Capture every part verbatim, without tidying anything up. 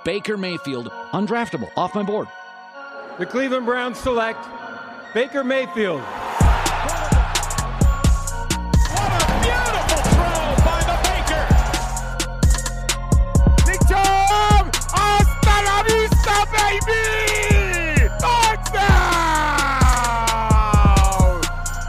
Baker Mayfield, undraftable, off my board. The Cleveland Browns select Baker Mayfield. What a beautiful throw by the Baker. Big Tom, hasta la vista, baby! Touchdown!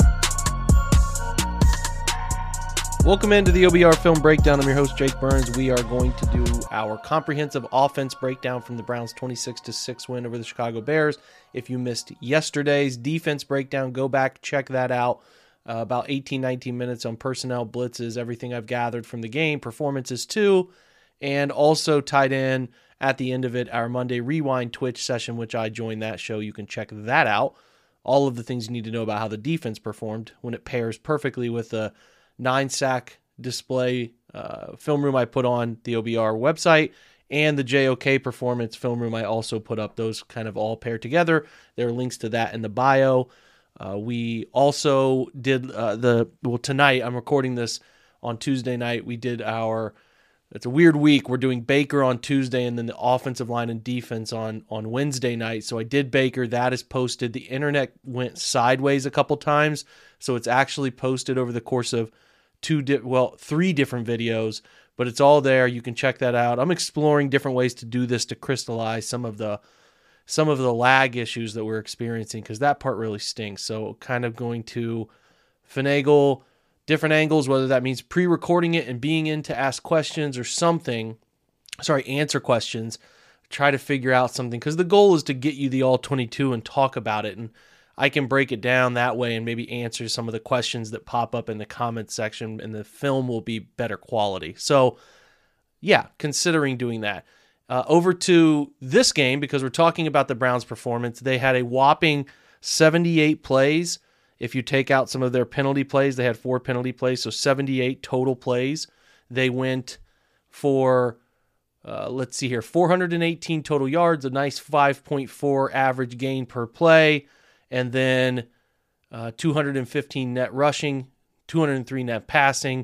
Welcome into the O B R Film Breakdown. I'm your host, Jake Burns. We are going to do our comprehensive offense breakdown from the Browns' twenty-six to six win over the Chicago Bears. If you missed yesterday's defense breakdown, go back, check that out. Uh, about eighteen, nineteen minutes on personnel, blitzes, everything I've gathered from the game, performances too, and also tied in at the end of it, our Monday Rewind Twitch session, which I joined that show. You can check that out. All of the things you need to know about how the defense performed when it pairs perfectly with the nine sack display uh, film room I put on the O B R website, and the J O K performance film room I also put up. Those kind of all pair together. There are links to that in the bio. Uh, we also did uh, the, well, tonight, I'm recording this on Tuesday night. We did our, it's a weird week. We're doing Baker on Tuesday and then the offensive line and defense on, on Wednesday night. So I did Baker. That is posted. The internet went sideways a couple times. So it's actually posted over the course of two, di- well, three different videos, but it's all there. You can check that out. I'm exploring different ways to do this to crystallize some of the some of the lag issues that we're experiencing, because that part really stinks. So kind of going to finagle different angles, whether that means pre-recording it and being in to ask questions or something, sorry, answer questions, try to figure out something, because the goal is to get you the all twenty-two and talk about it, and I can break it down that way and maybe answer some of the questions that pop up in the comments section, and the film will be better quality. So yeah, considering doing that. Uh, over to this game, because we're talking about the Browns' performance. They had a whopping seventy-eight plays. If you take out some of their penalty plays, they had four penalty plays, so seventy-eight total plays. They went for, uh, let's see here, four hundred eighteen total yards, a nice five point four average gain per play, and then uh, two hundred fifteen net rushing, two hundred three net passing,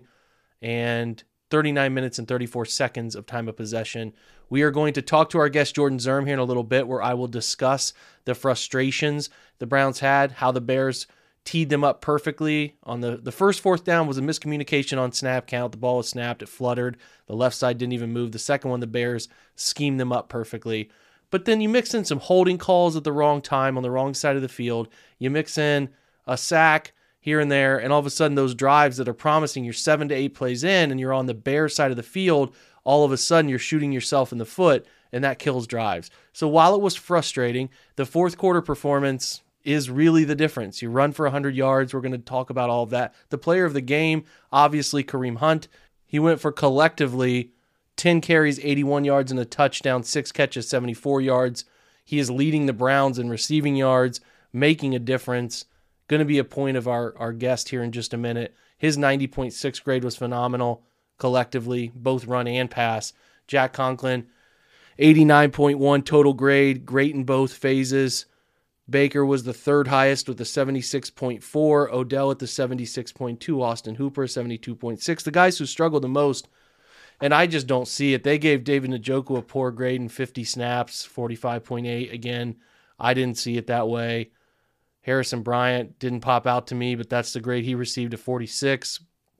and thirty-nine minutes and thirty-four seconds of time of possession. We are going to talk to our guest Jordan Zirm here in a little bit, where I will discuss the frustrations the Browns had, how the Bears teed them up perfectly. On the, the first fourth down was a miscommunication on snap count. The ball was snapped, it fluttered. The left side didn't even move. The second one, the Bears schemed them up perfectly. But then you mix in some holding calls at the wrong time on the wrong side of the field. You mix in a sack here and there, and all of a sudden those drives that are promising, you're seven to eight plays in and you're on the Bears side of the field, all of a sudden you're shooting yourself in the foot, and that kills drives. So while it was frustrating, the fourth quarter performance is really the difference. You run for one hundred yards. We're going to talk about all of that. The player of the game, obviously Kareem Hunt. He went for collectively ten carries, eighty-one yards, and a touchdown, six catches, seventy-four yards. He is leading the Browns in receiving yards, making a difference. Going to be a point of our, our guest here in just a minute. His ninety point six grade was phenomenal collectively, both run and pass. Jack Conklin, eighty-nine point one total grade, great in both phases. Baker was the third highest with the seventy-six point four. Odell at the seventy-six point two. Austin Hooper, seventy-two point six. The guys who struggled the most, and I just don't see it, they gave David Njoku a poor grade in fifty snaps, forty-five point eight. Again, I didn't see it that way. Harrison Bryant didn't pop out to me, but that's the grade he received, a forty-six.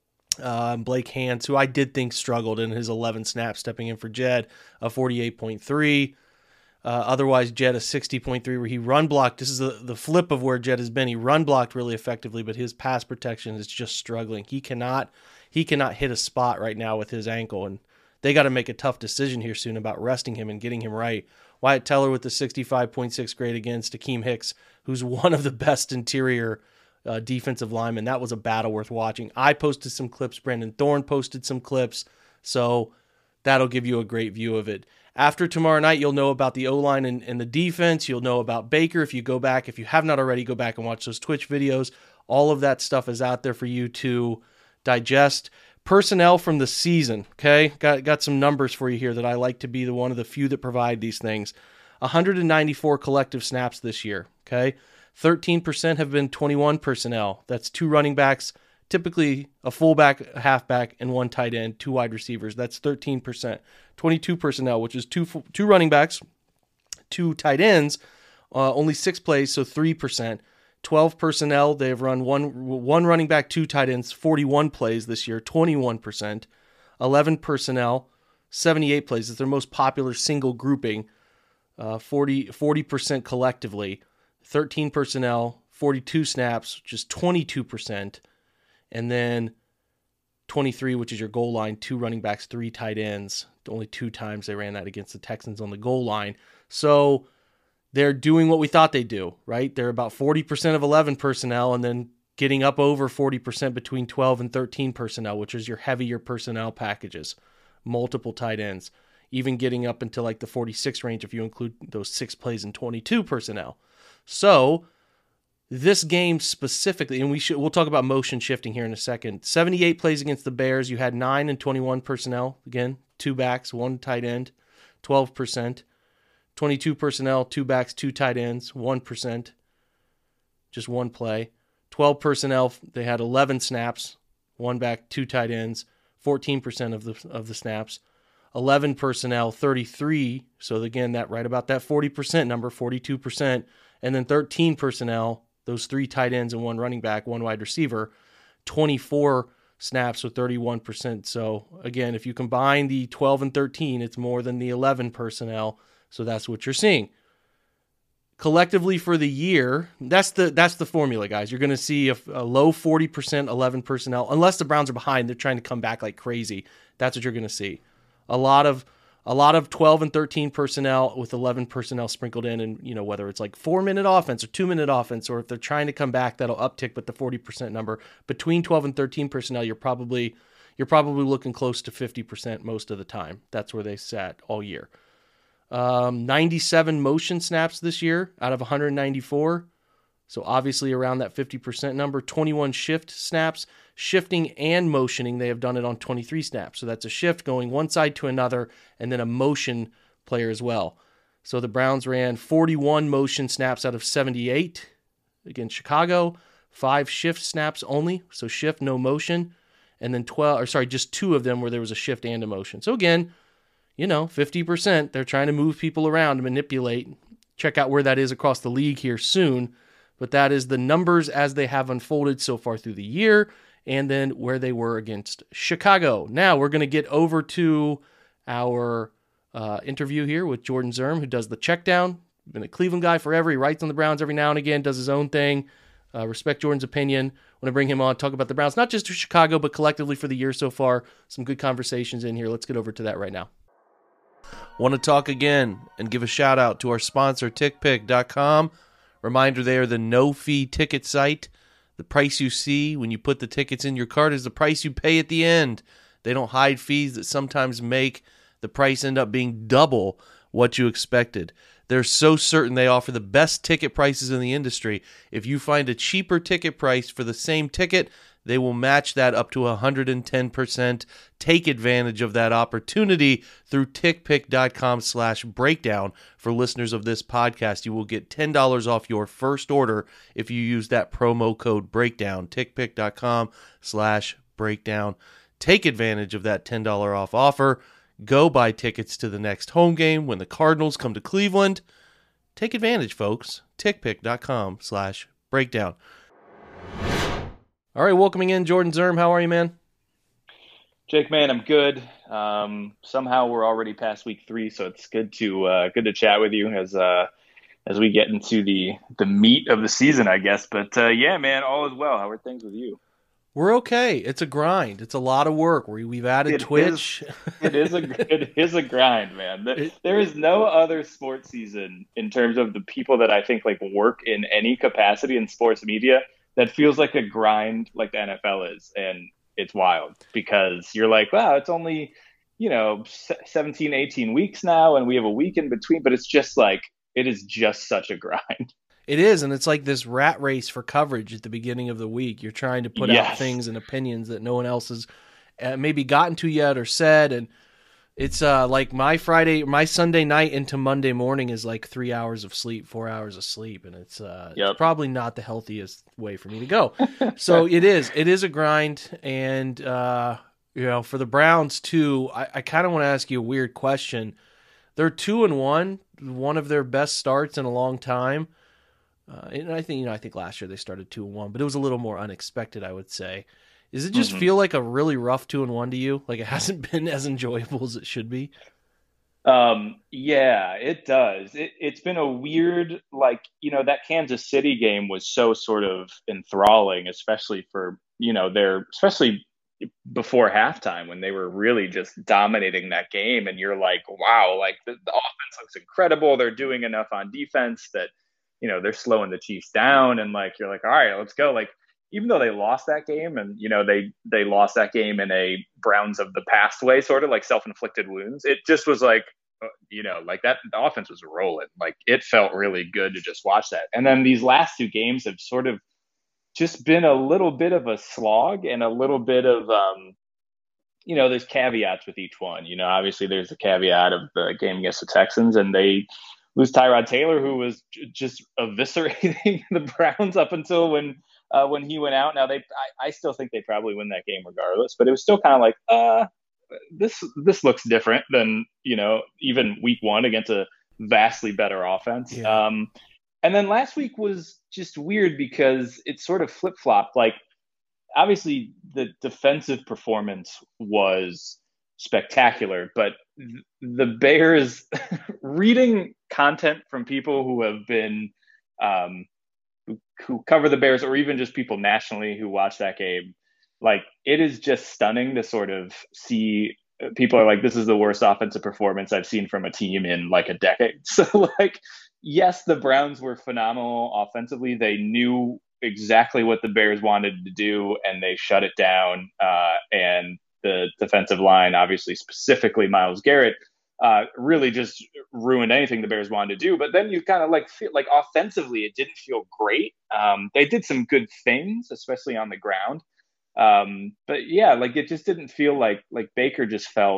Uh, Blake Hance, who I did think struggled in his eleven snaps stepping in for Jed, a forty-eight point three. Uh, otherwise, Jed a sixty point three, where he run blocked. This is the, the flip of where Jed has been. He run blocked really effectively, but his pass protection is just struggling. He cannot he cannot hit a spot right now with his ankle, and they got to make a tough decision here soon about resting him and getting him right. Wyatt Teller with the sixty-five point six grade against Akeem Hicks, who's one of the best interior uh, defensive linemen. That was a battle worth watching. I posted some clips. Brandon Thorne posted some clips. So that'll give you a great view of it. After tomorrow night, you'll know about the O-line and, and the defense. You'll know about Baker. If you go back, if you have not already, go back and watch those Twitch videos. All of that stuff is out there for you to digest. Personnel from the season, okay? Got got some numbers for you here that I like to be the one of the few that provide these things. one hundred ninety-four collective snaps this year, okay? thirteen percent have been twenty-one personnel. That's two running backs, typically a fullback, a halfback, and one tight end, two wide receivers. That's thirteen percent. twenty-two personnel, which is two two running backs, two tight ends, uh, only six plays, so three percent. twelve personnel, they've run one one running back, two tight ends, forty-one plays this year, twenty-one percent. eleven personnel, seventy-eight plays. It's their most popular single grouping, uh, forty, forty percent collectively. thirteen personnel, forty-two snaps, which is twenty-two percent. And then twenty-three, which is your goal line, two running backs, three tight ends. Only two times they ran that against the Texans on the goal line. So they're doing what we thought they'd do, right? They're about forty percent of eleven personnel and then getting up over forty percent between twelve and thirteen personnel, which is your heavier personnel packages, multiple tight ends, even getting up into like the forty-six range if you include those six plays and twenty-two personnel. So this game specifically, and we should, we'll talk about motion shifting here in a second. seventy-eight plays against the Bears. You had nine and twenty-one personnel. Again, two backs, one tight end, twelve percent. twenty-two personnel, two backs, two tight ends, one percent. Just one play. twelve personnel, they had eleven snaps, one back, two tight ends, fourteen percent of the of the snaps. eleven personnel, thirty-three. So again, that right about that forty percent number, forty-two percent. And then thirteen personnel, those three tight ends and one running back, one wide receiver, twenty-four snaps with thirty-one percent. So again, if you combine the twelve and thirteen, it's more than the eleven personnel. So that's what you're seeing. Collectively for the year, that's the that's the formula, guys. You're going to see a, a low forty percent eleven personnel, unless the Browns are behind. They're trying to come back like crazy. That's what you're going to see. A lot of a lot of twelve and thirteen personnel with eleven personnel sprinkled in, and you know whether it's like four minute offense or two minute offense, or if they're trying to come back, that'll uptick with the forty percent number. Between twelve and thirteen personnel, you're probably you're probably looking close to fifty percent most of the time. That's where they sat all year. Um, ninety-seven motion snaps this year out of one hundred ninety-four. So obviously around that fifty percent number. twenty-one shift snaps, shifting and motioning. They have done it on twenty-three snaps. So that's a shift going one side to another and then a motion player as well. So the Browns ran forty-one motion snaps out of seventy-eight against Chicago, five shift snaps only. So shift, no motion. And then twelve, or sorry, just two of them where there was a shift and a motion. So again, you know, fifty percent, they're trying to move people around, manipulate. Check out where that is across the league here soon. But that is the numbers as they have unfolded so far through the year, and then where they were against Chicago. Now we're going to get over to our uh, interview here with Jordan Zirm, who does the check down. Been a Cleveland guy forever. He writes on the Browns every now and again, does his own thing. Uh, respect Jordan's opinion. Want to bring him on, talk about the Browns, not just to Chicago, but collectively for the year so far. Some good conversations in here. Let's get over to that right now. Want to talk again and give a shout out to our sponsor, tick pick dot com. Reminder, they are the no-fee ticket site. The price you see when you put the tickets in your cart is the price you pay at the end. They don't hide fees that sometimes make the price end up being double what you expected. They're so certain they offer the best ticket prices in the industry. If you find a cheaper ticket price for the same ticket, they will match that up to one hundred ten percent. Take advantage of that opportunity through tickpick.com slash breakdown. For listeners of this podcast, you will get ten dollars off your first order if you use that promo code breakdown. tickpick.com slash breakdown. Take advantage of that ten dollars off offer. Go buy tickets to the next home game when the Cardinals come to Cleveland. Take advantage, folks. tickpick.com slash breakdown. All right, welcoming in Jordan Zirm. How are you, man? Jake, man, I'm good. Um, somehow we're already past week three, so it's good to uh, good to chat with you as uh, as we get into the the meat of the season, I guess. But uh, yeah, man, all is well. How are things with you? We're okay. It's a grind. It's a lot of work. We we've added it Twitch. Is, it is a it is a grind, man. There, there is no other sports season in terms of the people that I think like work in any capacity in sports media that feels like a grind like the N F L is. And it's wild because you're like, wow, it's only, you know, seventeen, eighteen weeks now. And we have a week in between, but it's just like, it is just such a grind. It is. And it's like this rat race for coverage at the beginning of the week. You're trying to put yes. out things and opinions that no one else has uh, maybe gotten to yet or said. And It's uh like my Friday, my Sunday night into Monday morning is like three hours of sleep, four hours of sleep, and it's uh Yep. it's probably not the healthiest way for me to go. So it is, it is a grind, and uh you know, for the Browns too, I, I kind of want to ask you a weird question. They're two and one, one of their best starts in a long time. Uh, and I think you know, I think last year they started two and one, but it was a little more unexpected, I would say. Does it just mm-hmm. feel like a really rough two and one to you? Like it hasn't been as enjoyable as it should be? Um, yeah, it does. It, it's been a weird, like, you know, that Kansas City game was so sort of enthralling, especially for, you know, their, especially before halftime when they were really just dominating that game. And you're like, wow, like the, the offense looks incredible. They're doing enough on defense that, you know, they're slowing the Chiefs down. And like, you're like, all right, let's go. Like, even though they lost that game and, you know, they, they lost that game in a Browns of the past way, sort of like self-inflicted wounds. It just was like, you know, like that, the offense was rolling. Like it felt really good to just watch that. And then these last two games have sort of just been a little bit of a slog and a little bit of, um, you know, there's caveats with each one. You know, obviously there's the caveat of the game against the Texans and they lose Tyrod Taylor, who was j- just eviscerating the Browns up until when, Uh, when he went out. Now they, I, I still think they probably win that game regardless, but it was still kind of like, uh, this, this looks different than, you know, even week one against a vastly better offense. Yeah. Um, and then last week was just weird because it sort of flip flopped. Like obviously the defensive performance was spectacular, but th- the Bears reading content from people who have been, um, Who, who cover the Bears or even just people nationally who watch that game, like it is just stunning to sort of see people are like, this is the worst offensive performance I've seen from a team in like a decade. So like, yes, the Browns were phenomenal offensively. They knew exactly what the Bears wanted to do and they shut it down. Uh, and the defensive line, obviously specifically Myles Garrett, Uh, really just ruined anything the Bears wanted to do. But then you kind of like feel like offensively, it didn't feel great. Um, they did some good things, especially on the ground. Um, but yeah, like it just didn't feel like like Baker just felt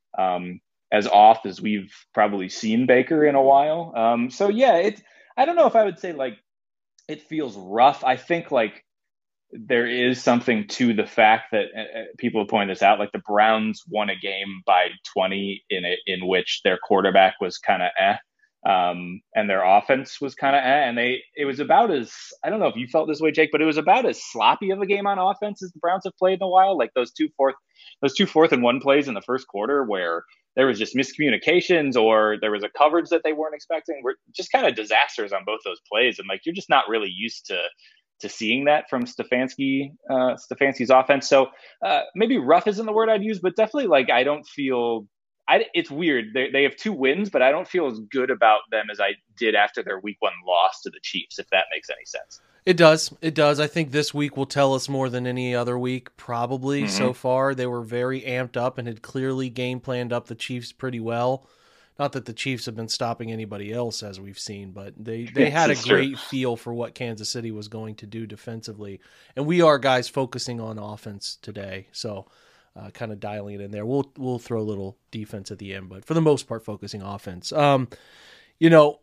um, as off as we've probably seen Baker in a while. Um, so yeah, it. I don't know if I would say like it feels rough. I think like there is something to the fact that uh, people point this out, like the Browns won a game by twenty in it, in which their quarterback was kind of eh, um, and their offense was kind of eh, and they, it was about as, I don't know if you felt this way, Jake, but it was about as sloppy of a game on offense as the Browns have played in a while. Like those two fourth, those two fourth and one plays in the first quarter where there was just miscommunications or there was a coverage that they weren't expecting were just kind of disasters on both those plays. And like, you're just not really used to, to seeing that from Stefanski, uh, Stefanski's offense. So uh, maybe rough isn't the word I'd use, but definitely like I don't feel. I, it's weird. They they have two wins, but I don't feel as good about them as I did after their week one loss to the Chiefs. If that makes any sense. It does. It does. I think this week will tell us more than any other week, probably mm-hmm. so far. They were very amped up and had clearly game planned up the Chiefs pretty well. Not that the Chiefs have been stopping anybody else, as we've seen, but they, they had a great feel for what Kansas City was going to do defensively. And we are, guys, focusing on offense today, so uh, kind of dialing it in there. We'll we'll throw a little defense at the end, but for the most part, focusing offense. Um, you know,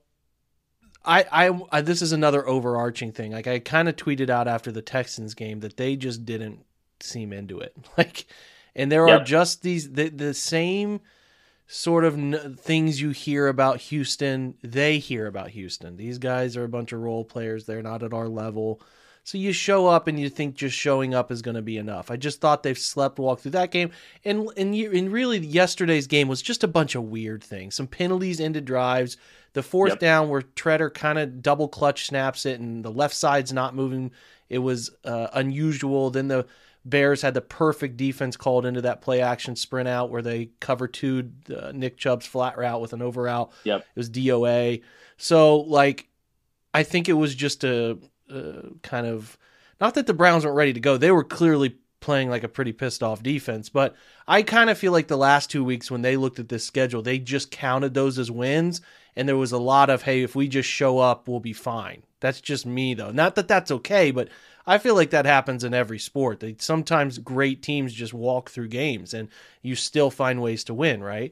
I, I, I this is another overarching thing. Like I kind of tweeted out after the Texans game that they just didn't seem into it. Like, and there yep. are just these the, the same sort of n- things you hear about Houston, they hear about Houston. These guys are a bunch of role players. They're not at our level. So you show up and you think just showing up is going to be enough. I just thought they've slept walk through that game. And, and, and really yesterday's game was just a bunch of weird things. Some penalties ended drives. The fourth yep. down where Treader kind of double clutch snaps it and the left side's not moving. It was uh, unusual. Then the Bears had the perfect defense called into that play action sprint out where they cover two uh, Nick Chubb's flat route with an over route. Yep. It was D O A. So like, I think it was just a, a kind of, not that the Browns weren't ready to go. They were clearly playing like a pretty pissed off defense, but I kind of feel like the last two weeks when they looked at this schedule, they just counted those as wins. And there was a lot of, hey, if we just show up, we'll be fine. That's just me though. Not that that's okay, but I feel like that happens in every sport. They, sometimes great teams just walk through games and you still find ways to win, right?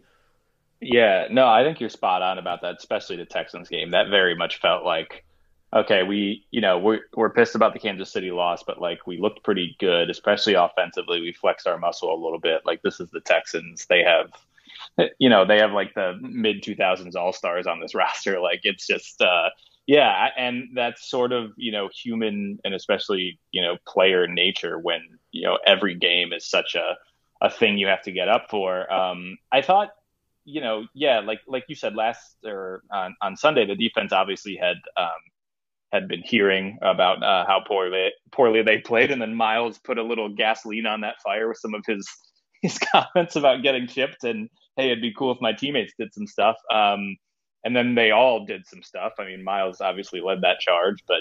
Yeah, no, I think you're spot on about that, especially the Texans game. That very much felt like, okay, we, you know, we're, we're pissed about the Kansas City loss, but like we looked pretty good, especially offensively. We flexed our muscle a little bit. Like this is the Texans. They have, you know, they have like the mid two thousands all-stars on this roster. Like it's just, uh, yeah. And that's sort of, you know, human and especially, you know, player nature when, you know, every game is such a, a thing you have to get up for. Um, I thought, you know, yeah, like like you said last or on, on Sunday, the defense obviously had um, had been hearing about uh, how poorly poorly they played, and then Miles put a little gasoline on that fire with some of his his comments about getting chipped and hey, it'd be cool if my teammates did some stuff. Um, and then they all did some stuff. I mean, Miles obviously led that charge, but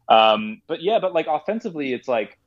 um, but yeah, but like offensively, it's like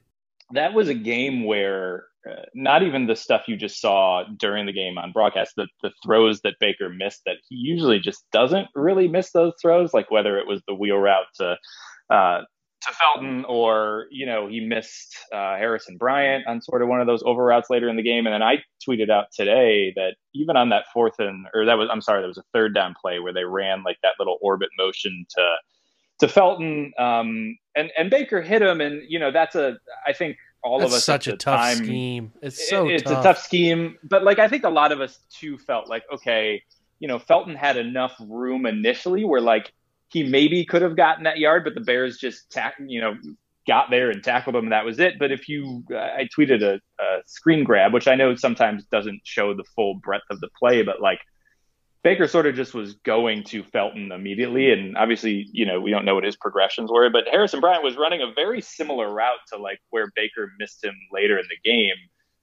that was a game where. Uh, not even the stuff you just saw during the game on broadcast, the, the throws that Baker missed that he usually just doesn't really miss those throws, like whether it was the wheel route to uh, to Felton or, you know, he missed uh, Harrison Bryant on sort of one of those over routes later in the game. And then I tweeted out today that even on that fourth and, or that was, I'm sorry, that was a third down play where they ran like that little orbit motion to to Felton um, and, and Baker hit him. And, you know, that's a, I think, all That's of us such a tough time, scheme. It's so it's tough. a tough scheme, but like I think a lot of us too felt like, okay, you know, Felton had enough room initially where like he maybe could have gotten that yard, but the Bears just tack, you know, got there and tackled him, and that was it. But if you, uh, I tweeted a, a screen grab, which I know sometimes doesn't show the full breadth of the play, but like Baker sort of just was going to Felton immediately. And obviously, you know, we don't know what his progressions were, but Harrison Bryant was running a very similar route to like where Baker missed him later in the game,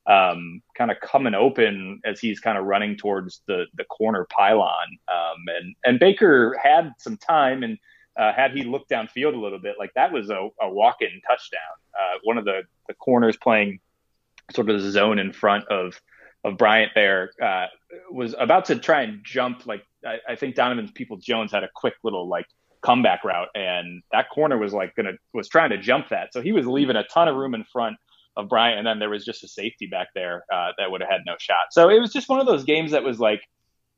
um, kind of coming open as he's kind of running towards the, the corner pylon. Um, and, and Baker had some time, and uh, had he looked downfield a little bit, like that was a, a walk-in touchdown. Uh, one of the, the corners playing sort of the zone in front of, of Bryant there, uh, was about to try and jump. Like, I, I think Donovan Peoples-Jones had a quick little like comeback route, and that corner was like gonna, was trying to jump that. So he was leaving a ton of room in front of Bryant. And then there was just a safety back there, uh, that would have had no shot. So it was just one of those games that was like,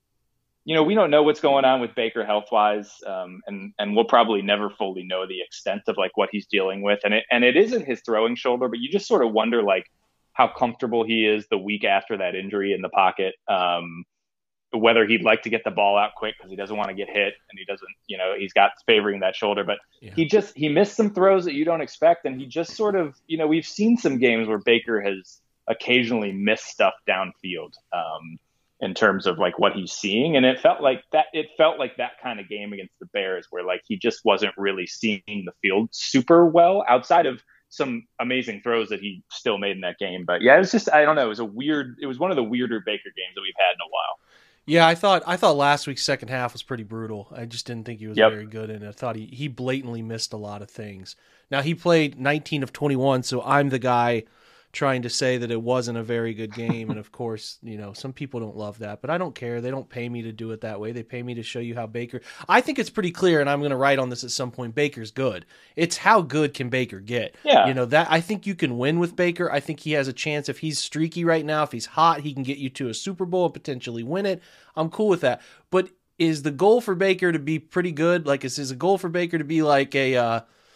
you know, we don't know what's going on with Baker health wise. Um, and, and we'll probably never fully know the extent of like what he's dealing with. And it, and it isn't his throwing shoulder, but you just sort of wonder like, how comfortable he is the week after that injury in the pocket, um, whether he'd like to get the ball out quick because he doesn't want to get hit, and he doesn't, you know, he's got favoring that shoulder, but yeah. he just, he missed some throws that you don't expect. And he just sort of, you know, we've seen some games where Baker has occasionally missed stuff downfield, um, in terms of like what he's seeing. And it felt like that, it felt like that kind of game against the Bears where like he just wasn't really seeing the field super well outside of some amazing throws that he still made in that game. But yeah, it was just, I don't know. It was a weird, it was one of the weirder Baker games that we've had in a while. Yeah. I thought, I thought last week's second half was pretty brutal. I just didn't think he was yep. very good. And I thought he, he blatantly missed a lot of things. Now he played nineteen of twenty-one. So I'm the guy trying to say that it wasn't a very good game. And of course, you know, some people don't love that, but I don't care. They don't pay me to do it that way. They pay me to show you how Baker, I think it's pretty clear, and I'm going to write on this at some point, Baker's good. It's how good can Baker get? Yeah. You know, that I think you can win with Baker. I think he has a chance. If he's streaky right now, if he's hot, he can get you to a Super Bowl and potentially win it. I'm cool with that. But is the goal for Baker to be pretty good? Like, is, is a goal for Baker to be like a, uh,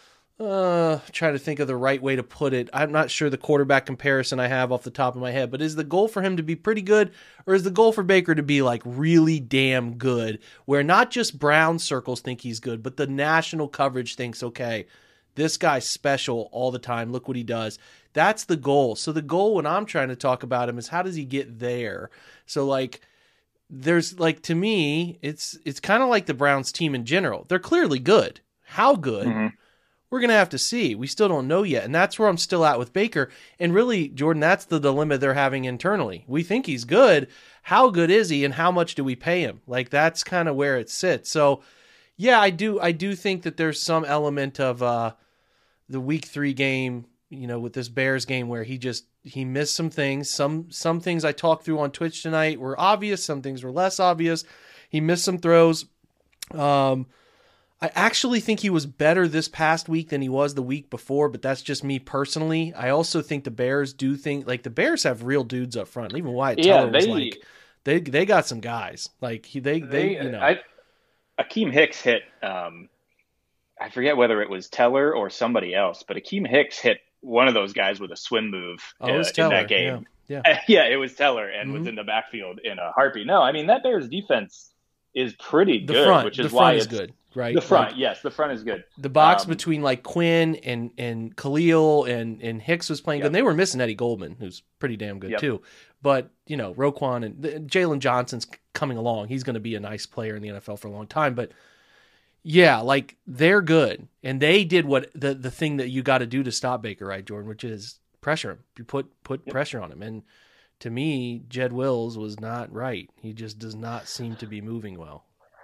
Uh, trying to think of the right way to put it. I'm not sure the quarterback comparison I have off the top of my head, but is the goal for him to be pretty good, or is the goal for Baker to be like really damn good, where not just Brown circles think he's good, but the national coverage thinks, okay, this guy's special all the time. Look what he does. That's the goal. So the goal when I'm trying to talk about him is how does he get there? So like, there's like, to me, it's, it's kind of like the Browns team in general. They're clearly good. How good? Mm-hmm. We're going to have to see. We still don't know yet. And that's where I'm still at with Baker. And really, Jordan, that's the dilemma they're having internally. We think he's good. How good is he, and how much do we pay him? Like, that's kind of where it sits. So, yeah, I do I do think that there's some element of uh, the week three game, you know, with this Bears game where he just, he missed some things. Some, some things I talked through on Twitch tonight were obvious. Some things were less obvious. He missed some throws. Um I actually think he was better this past week than he was the week before, but that's just me personally. I also think the Bears do think like the Bears have real dudes up front. Even Wyatt yeah, Teller they, was like they they got some guys like he they they, they you know. I, Akeem Hicks hit. Um, I forget whether it was Teller or somebody else, but Akeem Hicks hit one of those guys with a swim move oh, it was uh, Teller, in that game. Yeah, yeah. yeah it was Teller and mm-hmm. was in the backfield in a heartbeat. No, I mean that Bears defense is pretty the good, front, which is the why front it's is good, right? The front, like, yes, the front is good. The box um, between like Quinn and and Khalil and and Hicks was playing yep. good. And they were missing Eddie Goldman, who's pretty damn good yep. too. But you know, Roquan and Jalen Johnson's coming along. He's going to be a nice player in the N F L for a long time. But yeah, like they're good, and they did what the the thing that you got to do to stop Baker, right, Jordan? Which is pressure him. You put put yep. pressure on him. And to me, Jed Wills was not right. He just does not seem to be moving well.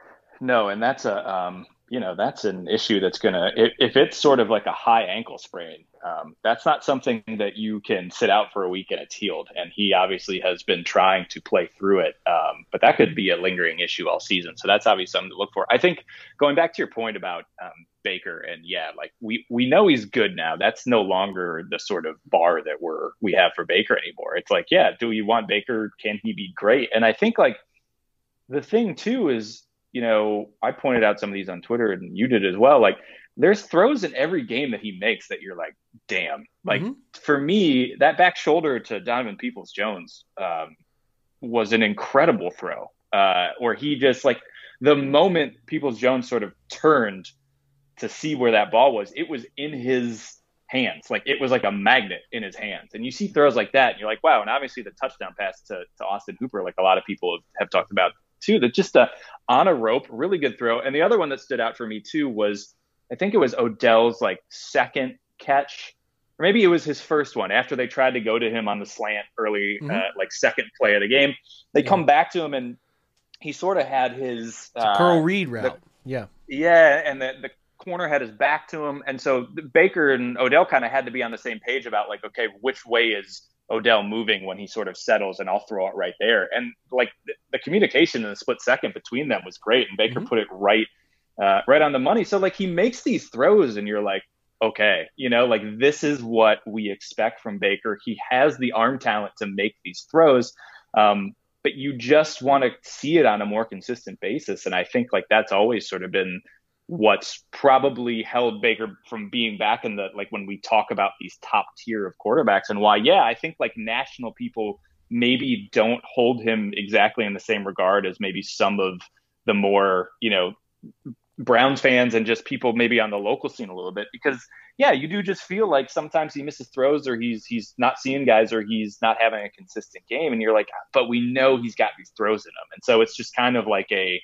No, and that's a um, you know that's an issue that's gonna if, if it's sort of like a high ankle sprain, um, that's not something that you can sit out for a week and it's healed. And he obviously has been trying to play through it, um, but that could be a lingering issue all season. So that's obviously something to look for. I think going back to your point about um, Baker, and yeah, like we we know he's good now. That's no longer the sort of bar that we're we have for Baker anymore. It's like, yeah, do you want Baker? Can he be great? And I think like the thing too is, you know, I pointed out some of these on Twitter and you did as well. Like there's throws in every game that he makes that you're like, damn. Like mm-hmm. for me, that back shoulder to Donovan Peoples-Jones um, was an incredible throw uh, where he just like the moment Peoples-Jones sort of turned to see where that ball was, it was in his hands. Like it was like a magnet in his hands. And you see throws like that and you're like, wow. And obviously the touchdown pass to, to Austin Hooper, like a lot of people have, have talked about too, that just a on a rope, really good throw. And the other one that stood out for me too was, I think it was Odell's like second catch, or maybe it was his first one after they tried to go to him on the slant early, mm-hmm. uh, like second play of the game. They yeah. come back to him and he sort of had his uh, Pearl Reed route. The, yeah. Yeah. And the, the corner had his back to him. And so Baker and Odell kind of had to be on the same page about like, okay, which way is Odell moving when he sort of settles, and I'll throw it right there. And like the, the communication in the split second between them was great, and Baker mm-hmm. put it right, uh, right on the money. So like he makes these throws, and you're like, okay, you know, like this is what we expect from Baker. He has the arm talent to make these throws, um, but you just want to see it on a more consistent basis. And I think like that's always sort of been what's probably held Baker from being back in the, like when we talk about these top tier of quarterbacks, and why, yeah, I think like national people maybe don't hold him exactly in the same regard as maybe some of the more, you know, Browns fans and just people maybe on the local scene a little bit, because yeah, you do just feel like sometimes he misses throws, or he's, he's not seeing guys, or he's not having a consistent game. And you're like, but we know he's got these throws in him. And so it's just kind of like a,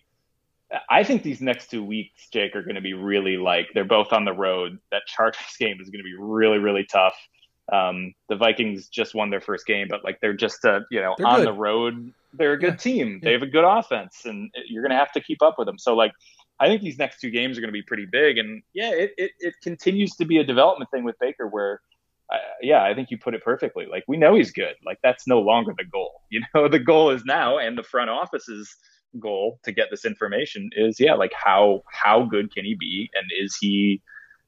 I think these next two weeks, Jake, are going to be really like, they're both on the road. That Chargers game is going to be really, really tough. Um, the Vikings just won their first game, but like they're just, uh, you know, they're on good. the road. They're a good yeah. team. Yeah. They have a good offense, and you're going to have to keep up with them. So like, I think these next two games are going to be pretty big. And yeah, it, it, it continues to be a development thing with Baker where, uh, yeah, I think you put it perfectly. Like we know he's good. Like that's no longer the goal. You know, the goal is now, and the front office's goal to get this information is, yeah, like how how good can he be, and is he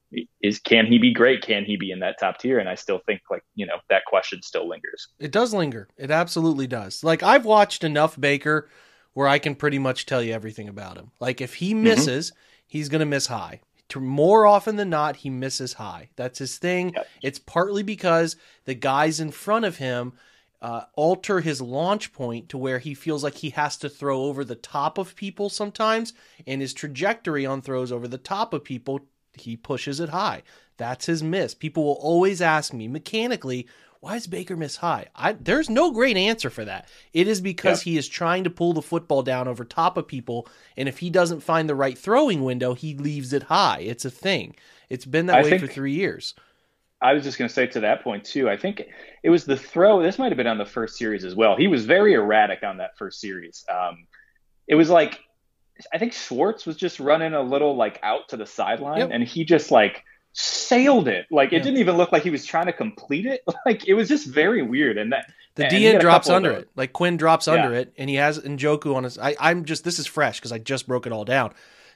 is can he be great? Can he be in that top tier? And I still think like, you know, that question still lingers. It does linger. It absolutely does. Like I've watched enough Baker where I can pretty much tell you everything about him. Like if he misses, mm-hmm. he's going to miss high. More often than not, he misses high. That's his thing. Yep. It's partly because the guys in front of him uh, alter his launch point to where he feels like he has to throw over the top of people sometimes, and his trajectory on throws over the top of people, he pushes it high. That's his miss. People will always ask me mechanically, why does Baker miss high? I, there's no great answer for that. It is because yeah. he is trying to pull the football down over top of people, and if he doesn't find the right throwing window, he leaves it high. It's a thing. It's been that I way for three years. I was just going to say to that point, too, I think it was the throw. This might have been on the first series as well. He was very erratic on that first series. Um, it was like, I think Schwartz was just running a little like out to the sideline, yep. and he just like sailed it. Like, it yeah. didn't even look like he was trying to complete it. Like, it was just very weird. And that the D N drops under it. Like, Quinn drops yeah. under it, and he has Njoku on his. I, I'm just, this is fresh because I just broke it all down.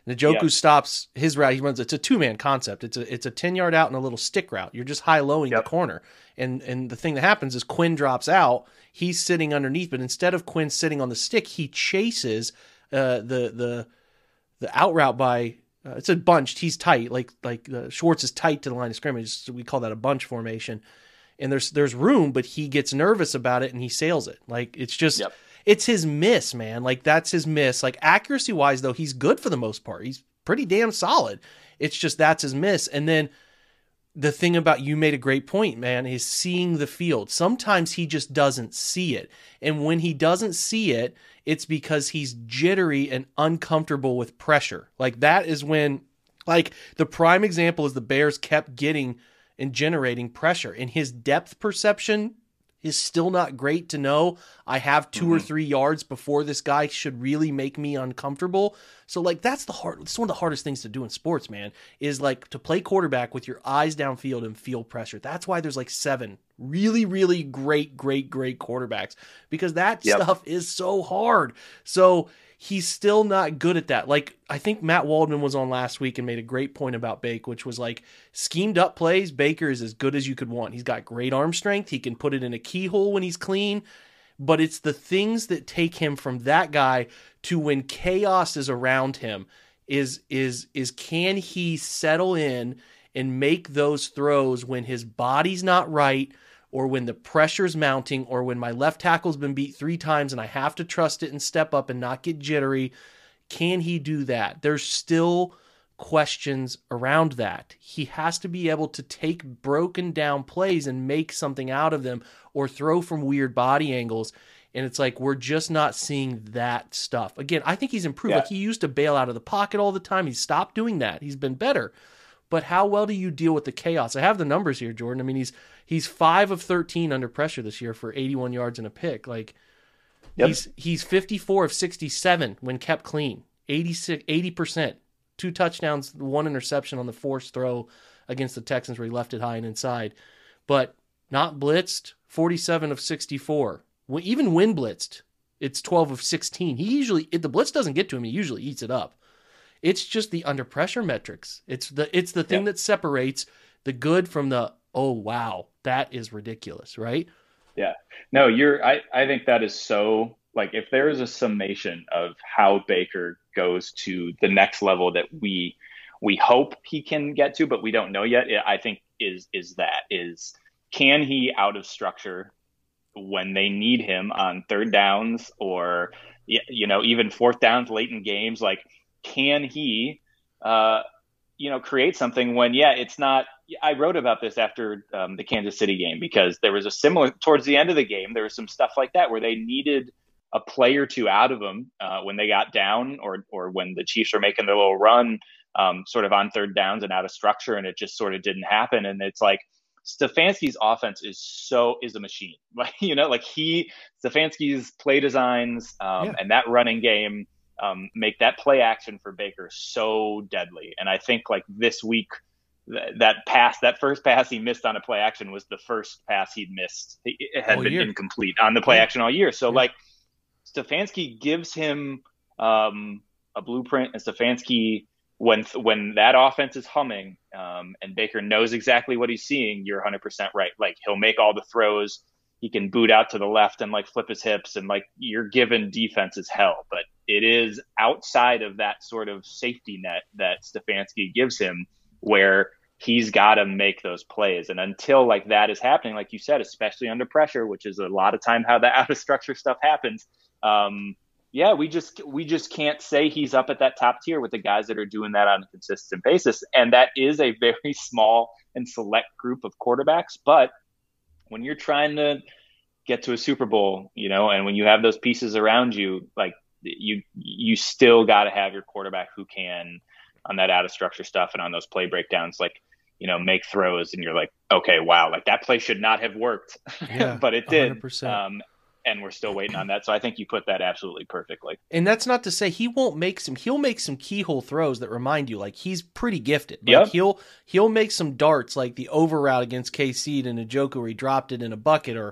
Njoku Yep. stops his route. He runs. It's a two man concept. It's a it's a ten yard out and a little stick route. You're just high lowing Yep. the corner, and and the thing that happens is Quinn drops out. He's sitting underneath, but instead of Quinn sitting on the stick, he chases uh, the the the out route by. Uh, it's a bunched. He's tight, like like uh, Schwartz is tight to the line of scrimmage. So we call that a bunch formation. And there's there's room, but he gets nervous about it and he sails it. Like it's just. Yep. It's his miss, man. Like that's his miss. Like accuracy wise, though, he's good for the most part. He's pretty damn solid. It's just that's his miss. And then the thing about you made a great point, man, is seeing the field. Sometimes he just doesn't see it. And when he doesn't see it, it's because he's jittery and uncomfortable with pressure. Like that is when, like the prime example is the Bears kept getting and generating pressure. And his depth perception is still not great to know I have two mm-hmm. or three yards before this guy should really make me uncomfortable. So like, that's the hard, it's one of the hardest things to do in sports, man, is like to play quarterback with your eyes downfield and feel pressure. That's why there's like seven really, really great, great, great quarterbacks, because that yep. stuff is so hard. So he's still not good at that. Like I think Matt Waldman was on last week and made a great point about Bake, which was like schemed up plays. Baker is as good as you could want. He's got great arm strength. He can put it in a keyhole when he's clean, but it's the things that take him from that guy to when chaos is around him is, is, is can he settle in and make those throws when his body's not right, or when the pressure's mounting, or when my left tackle's been beat three times and I have to trust it and step up and not get jittery. Can he do that? There's still questions around that. He has to be able to take broken down plays and make something out of them, or throw from weird body angles. And it's like, we're just not seeing that stuff. Again, I think he's improved. Yeah. Like he used to bail out of the pocket all the time. He's stopped doing that. He's been better. But how well do you deal with the chaos? I have the numbers here, Jordan. I mean, he's he's five of thirteen under pressure this year for eighty-one yards and a pick. Like yep. he's he's fifty-four of sixty-seven when kept clean, eighty-six, eighty percent, two touchdowns, one interception on the forced throw against the Texans where he left it high and inside, but not blitzed, forty-seven of sixty-four. Even when blitzed, it's twelve of sixteen. He usually, if the blitz doesn't get to him, he usually eats it up. It's just the under pressure metrics. It's the it's the thing yep. that separates the good from the, oh, wow, that is ridiculous, right? Yeah. No, you're I, I think that is so, like, if there is a summation of how Baker goes to the next level that we we hope he can get to, but we don't know yet, I think is is that is can he out of structure when they need him on third downs, or, you know, even fourth downs late in games, like, can he, uh, you know, create something when, yeah, it's not, I wrote about this after um, the Kansas City game, because there was a similar, towards the end of the game, there was some stuff like that where they needed a play or two out of them uh, when they got down, or, or when the Chiefs were making their little run um, sort of on third downs and out of structure, and it just sort of didn't happen. And it's like, Stefanski's offense is so, is a machine. Like, you know, like he, Stefanski's play designs um, yeah. and that running game, Um, make that play action for Baker so deadly. And I think like this week, th- that pass, that first pass he missed on a play action was the first pass he'd missed. It had all been year. incomplete on the play yeah. action all year. So yeah. like Stefanski gives him um, a blueprint, and Stefanski, when, when that offense is humming um, and Baker knows exactly what he's seeing, you're one hundred percent right. Like he'll make all the throws. He can boot out to the left and like flip his hips, and like you're giving defenses hell, but it is outside of that sort of safety net that Stefanski gives him where he's got to make those plays. And until like that is happening, like you said, especially under pressure, which is a lot of time how the out of structure stuff happens. Um, yeah, we just, we just can't say he's up at that top tier with the guys that are doing that on a consistent basis. And that is a very small and select group of quarterbacks. But when you're trying to get to a Super Bowl, you know, and when you have those pieces around you, like, you you still got to have your quarterback who can, on that out of structure stuff and on those play breakdowns, like, you know, make throws, and you're like, okay, wow, like that play should not have worked, yeah, but it did. one hundred percent. Um, and we're still waiting on that. So I think you put that absolutely perfectly. And that's not to say he won't make some, he'll make some keyhole throws that remind you, like, he's pretty gifted. Like yep. he'll, he'll make some darts, like the over route against K C to Njoku where he dropped it in a bucket, or,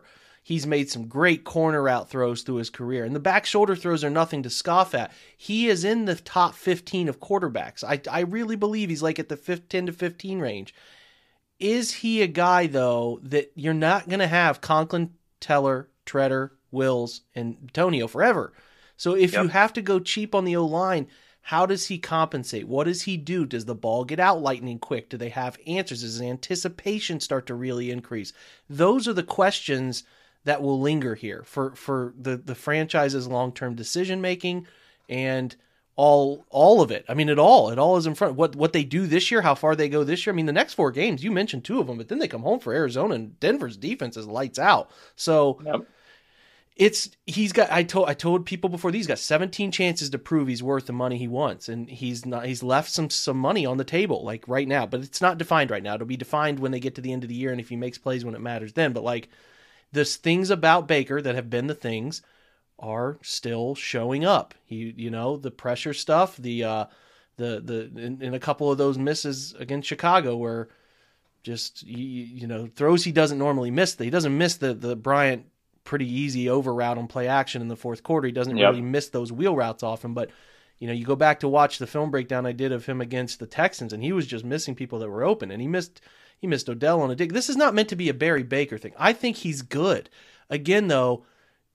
He's made some great corner route throws through his career, and the back shoulder throws are nothing to scoff at. He is in the top fifteen of quarterbacks. I, I really believe he's like at the ten to fifteen range. Is he a guy, though, that you're not going to have Conklin, Teller, Treader, Wills, and Antonio forever? So if yep. you have to go cheap on the O-line, how does he compensate? What does he do? Does the ball get out lightning quick? Do they have answers? Does anticipation start to really increase? Those are the questions that will linger here for, for the, the franchise's long-term decision-making and all all of it. I mean, it all. It all is in front. What what they do this year, how far they go this year. I mean, the next four games, you mentioned two of them, but then they come home for Arizona, and Denver's defense is lights out. So yep. it's he's got. I told I told people before, these got seventeen chances to prove he's worth the money he wants, and he's not. He's left some some money on the table, like right now, but it's not defined right now. It'll be defined when they get to the end of the year, and if he makes plays when it matters, then. But like, there's things about Baker that have been the things are still showing up. He, you know, the pressure stuff, the, uh, the, the, in, in a couple of those misses against Chicago where just, you, you know, throws he doesn't normally miss. He doesn't miss the, the Bryant pretty easy over route on play action in the fourth quarter. He doesn't yep. really miss those wheel routes often, but you know, you go back to watch the film breakdown I did of him against the Texans, and he was just missing people that were open, and he missed, he missed Odell on a dig. This is not meant to be a Barry Baker thing. I think he's good. Again, though,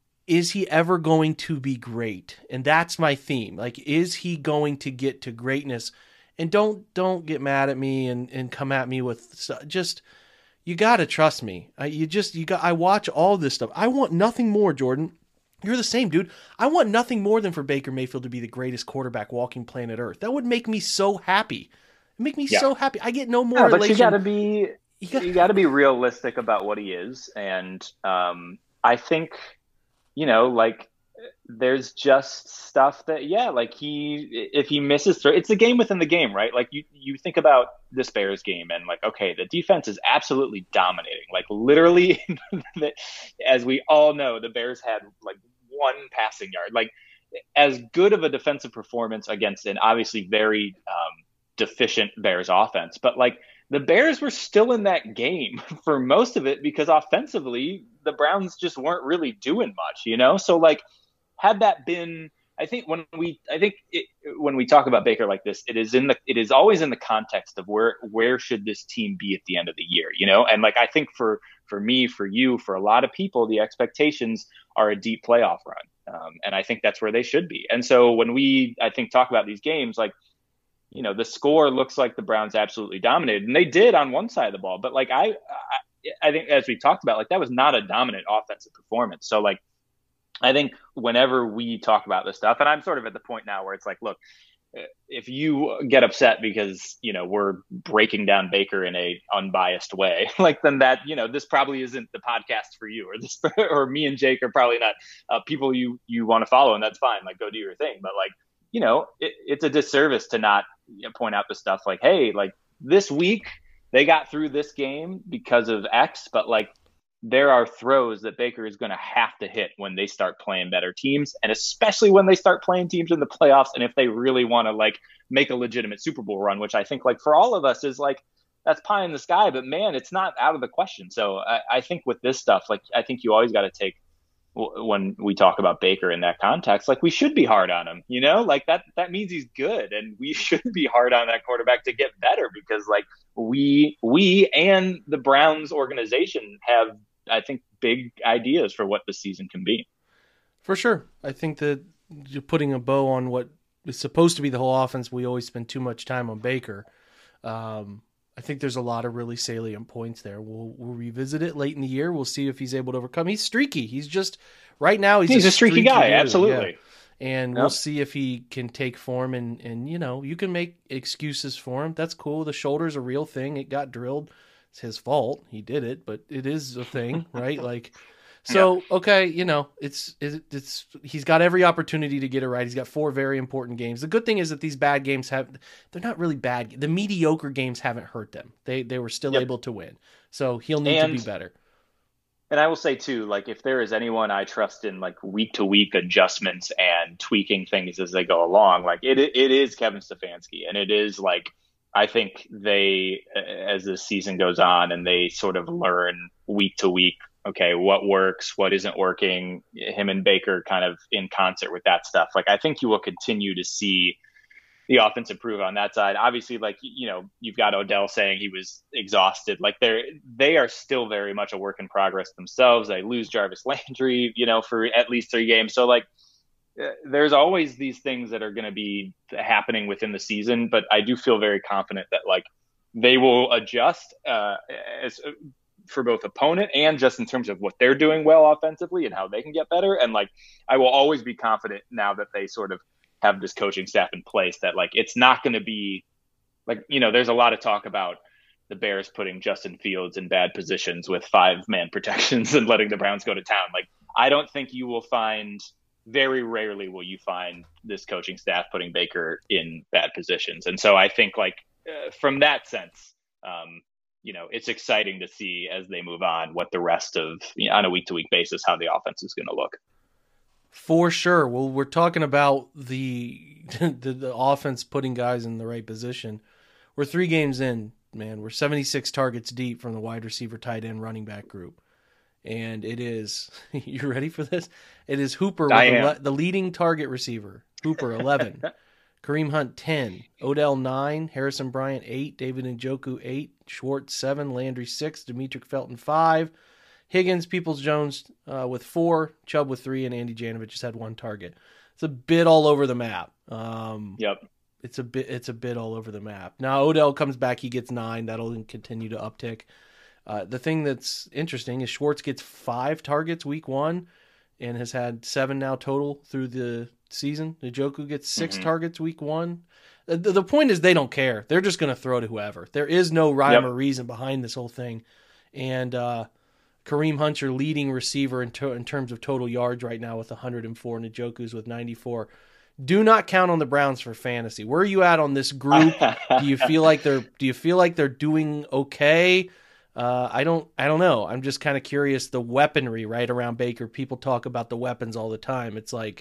is he ever going to be great? And that's my theme. Like, is he going to get to greatness? And don't don't get mad at me and, and come at me with stuff. Just, you got to trust me. I, you just, you got, I watch all this stuff. I want nothing more, Jordan. You're the same, dude. I want nothing more than for Baker Mayfield to be the greatest quarterback walking planet Earth. That would make me so happy. It'd make me yeah. so happy. I get no more no, but elation. you got to be, you got you to be realistic about what he is. And um, I think, you know, like there's just stuff that, yeah, like he, if he misses throw, it's a game within the game, right? Like you, you think about this Bears game and like, okay, the defense is absolutely dominating. Like literally, as we all know, the Bears had like one passing yard, like as good of a defensive performance against an obviously very um, deficient Bears offense. But like the Bears were still in that game for most of it because offensively, the Browns just weren't really doing much, you know? So like, had that been, I think when we, I think it, when we talk about Baker like this, it is in the, it is always in the context of where, where should this team be at the end of the year, you know? And like, I think for, for me, for you, for a lot of people, the expectations are a deep playoff run. Um, and I think that's where they should be. And so when we, I think, talk about these games, like, you know, the score looks like the Browns absolutely dominated, and they did on one side of the ball. But like I, I, I think as we talked about, like that was not a dominant offensive performance. So like, I think whenever we talk about this stuff, and I'm sort of at the point now where it's like, look, if you get upset because, you know, we're breaking down Baker in a unbiased way, like then that, you know, this probably isn't the podcast for you, or this, or me and Jake are probably not uh, people you, you want to follow, and that's fine. Like go do your thing. But like, you know, it, it's a disservice to not you know, point out the stuff like, hey, like this week they got through this game because of X, but like there are throws that Baker is going to have to hit when they start playing better teams, and especially when they start playing teams in the playoffs. And if they really want to like make a legitimate Super Bowl run, which I think like for all of us is like, that's pie in the sky, but man, it's not out of the question. So I, I think with this stuff, like I think you always got to take, when we talk about Baker in that context, like we should be hard on him, you know, like that, that means he's good, and we should be hard on that quarterback to get better, because like we, we and the Browns organization have, I think, big ideas for what the season can be. For sure. I think that you're putting a bow on what is supposed to be the whole offense. We always spend too much time on Baker. Um, I think there's a lot of really salient points there. We'll we'll revisit it late in the year. We'll see if he's able to overcome. He's streaky. He's just right now. He's, he's a, a streaky, streaky guy. Dude. Absolutely. Yeah. And yep. we'll see if he can take form. And and you know, you can make excuses for him. That's cool. The shoulder's a real thing. It got drilled. It's his fault. He did it, but it is a thing, right? Like, so yeah. okay, you know, it's it's it's he's got every opportunity to get it right. He's got four very important games. The good thing is that these bad games have they're not really bad. The mediocre games haven't hurt them. They they were still yep. able to win. So he'll need and, to be better. And I will say too, like if there is anyone I trust in like week to week adjustments and tweaking things as they go along, like it it is Kevin Stefanski, and it is like I think they, as the season goes on and they sort of learn week to week okay, what works, what isn't working, him and Baker kind of in concert with that stuff. Like, I think you will continue to see the offense improve on that side. Obviously, like, you know, you've got Odell saying he was exhausted. Like, they're, they are still very much a work in progress themselves. They lose Jarvis Landry, you know, for at least three games. So, like, there's always these things that are going to be happening within the season, but I do feel very confident that, like, they will adjust uh, as, for both opponent and just in terms of what they're doing well offensively and how they can get better. And, like, I will always be confident now that they sort of have this coaching staff in place that, like, it's not going to be like, you know, there's a lot of talk about the Bears putting Justin Fields in bad positions with five man protections and letting the Browns go to town. Like, I don't think you will find, very rarely will you find this coaching staff putting Baker in bad positions. And so I think, like, uh, from that sense, um, you know, it's exciting to see as they move on what the rest of, you know, on a week to week basis, how the offense is going to look. For sure. Well, we're talking about the, the the offense putting guys in the right position. We're three games in, man. We're seventy-six targets deep from the wide receiver, tight end, running back group. And it is, you ready for this? It is Hooper, with ele- the leading target receiver. Hooper, eleven. Kareem Hunt, ten. Odell, nine. Harrison Bryant, eight. David Njoku, eight. Schwartz, seven. Landry, six. Demetric Felton, five. Higgins, Peoples-Jones uh, with four, Chubb with three, and Andy Janovich just had one target. It's a bit all over the map. Um, yep, it's a bit. It's a bit all over the map. Now Odell comes back, he gets nine. That'll continue to uptick. Uh, the thing that's interesting is Schwartz gets five targets week one, and has had seven now total through the season. Njoku gets six mm-hmm. targets week one. The, the point is they don't care. They're just going to throw to whoever. There is no rhyme yep. or reason behind this whole thing, and. Uh, Kareem Hunt's your leading receiver in, to- in terms of total yards right now with one hundred four, Njoku's with ninety-four. Do not count on the Browns for fantasy. Where are you at on this group? do you feel like they're Do you feel like they're doing okay? Uh, I don't. I don't know. I'm just kind of curious. The weaponry right around Baker. People talk about the weapons all the time. It's like,